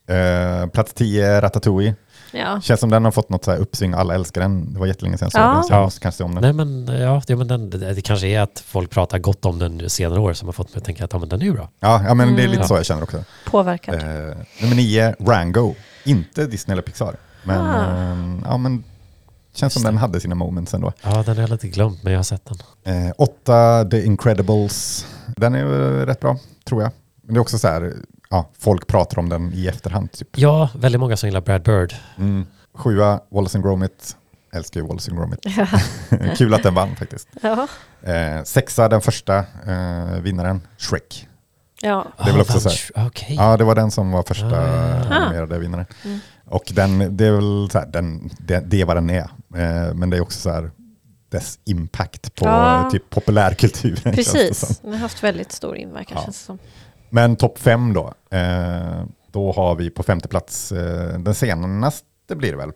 Eh, plats tio, Ratatouille. Ja. Känns som den har fått något så här uppsving, alla älskar den. Det var jättelänge sedan så ja. den, så jag måste kanske se om den. Nej men, ja, det, men den, det, det kanske är att folk pratar gott om den senare år som har fått mig att tänka att ja, men den är ju bra. Ja, ja men mm. det är lite ja. så jag känner också. Påverkad. Eh, nummer nio, Rango. Inte Disney eller Pixar. Men, ah. eh, ja, men känns som den hade sina moments ändå. Ja, den har jag lite glömt, men jag har sett den. Eh, åtta, The Incredibles. Den är ju rätt bra, tror jag. Men det är också så här, ja, folk pratar om den i efterhand. Typ. Ja, väldigt många som gillar Brad Bird. Mm. Sjua, Wallace and Gromit. Älskar ju Wallace and Gromit. Ja. Kul att den vann faktiskt. Ja. Eh, sexa, den första eh, vinnaren, Shrek. Ja. Det är väl också så här, okay. Ja, det var den som var första ah. animerade vinnaren. Mm. Och den, det är väl så här, den, det, det är vad den är. Eh, men det är också så här, dess impact på ja. typ populärkulturen. Precis, den har haft väldigt stor inverkan ja. känns det som. Men topp fem då. Eh, då har vi på femte plats eh, den senaste blir det väl.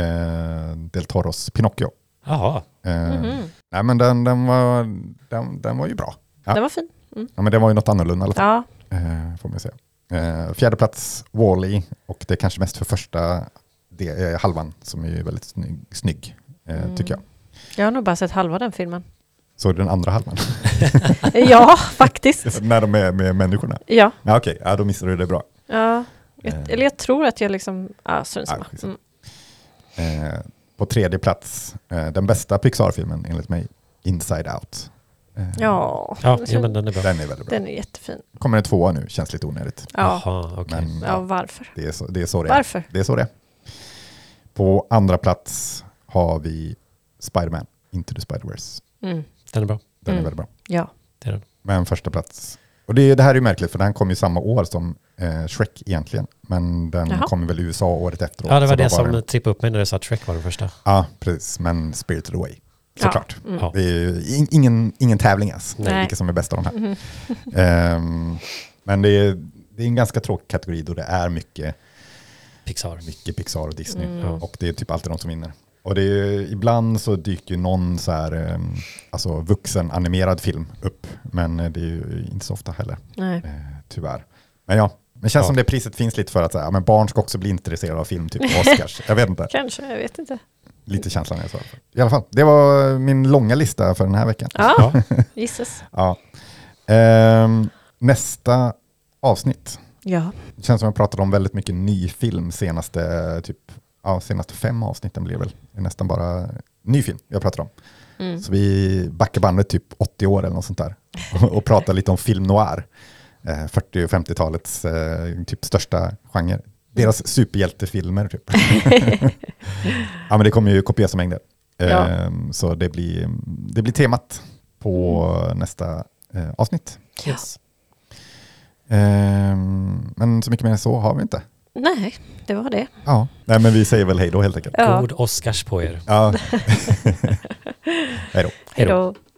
Eh, Del Toros Pinocchio. Jaha. Eh, mm-hmm. Nej men den, den, var, den, den var ju bra. Ja. Den var fin. Mm. Ja men den var ju något annorlunda i alla fall. Ja. Eh, får man säga. Eh, fjärde plats Wall-E och det är kanske mest för första det, eh, halvan som är väldigt snygg, snygg eh, mm. tycker jag. Jag har nog bara sett halva den filmen. Så den andra halvan? Ja, faktiskt. När de är med människorna? Ja. Ja okej, okay. Ja, då missade du det bra. Ja, jag, eh. eller jag tror att jag liksom... Ah, så ja, mm. eh, på tredje plats, eh, den bästa Pixar-filmen enligt mig, Inside Out. Eh, ja, ja, ja men den är bra. Den är väldigt bra. Den är jättefin. Kommer en tvåa nu, känns lite onödigt. Ja, Aha, okay. Men, ja, varför? Det är så det är. Så det är. Varför? Det är så det är. På andra plats har vi Spider-Man, Into the Spider-Verse. Mm. Den är bra. Den mm. är väldigt bra. Ja. Det är den. Men första plats Och det, det här är ju märkligt, för den kom ju samma år som eh, Shrek egentligen. Men den Jaha. kom väl i U S A året efter. Ja, det var så det var som det... trippade upp mig när du sa att Shrek var den första. Ja, precis. Men Spirited Away. Såklart. Ja. Mm. Det är ju in, ingen, ingen tävling ens. Nej. Vilka som är bäst av de här. Mm. um, men det är, det är en ganska tråkig kategori då det är mycket Pixar. Mycket Pixar och Disney. Mm. Och det är typ alltid de som vinner. Och det är, ibland så dyker ju någon så här, um, alltså vuxen animerad film upp. Men det är ju inte så ofta heller. Nej. Eh, tyvärr. Men ja, det känns Ja. som det priset finns lite för att ja, men barn ska också bli intresserade av film, typ Oscars. Jag vet inte. Kanske, jag vet inte. Lite känslan är så. I alla fall, det var min långa lista för den här veckan. Ja, gissas. Ja. Ehm, nästa avsnitt. Ja. Det känns som jag pratade om väldigt mycket ny film senaste, typ, ja, senaste fem avsnitten blir väl. Det är nästan bara ny film jag pratar om. Mm. Så vi backar bandet typ åttio år eller något sånt där. Och, och pratar lite om film noir. Eh, fyrtio- och femtiotalets eh, typ största genre. Deras superhjältefilmer typ. Ja, men det kommer ju kopiösa mängder. Ja. Eh, så det blir, det blir temat på mm. nästa eh, avsnitt. Yes. Eh, men så mycket mer än så har vi inte. Nej, det var det. Ja, nej, men vi säger väl hej då helt enkelt. Ja. God Oscars på er. Ja. Hej då. Hej då.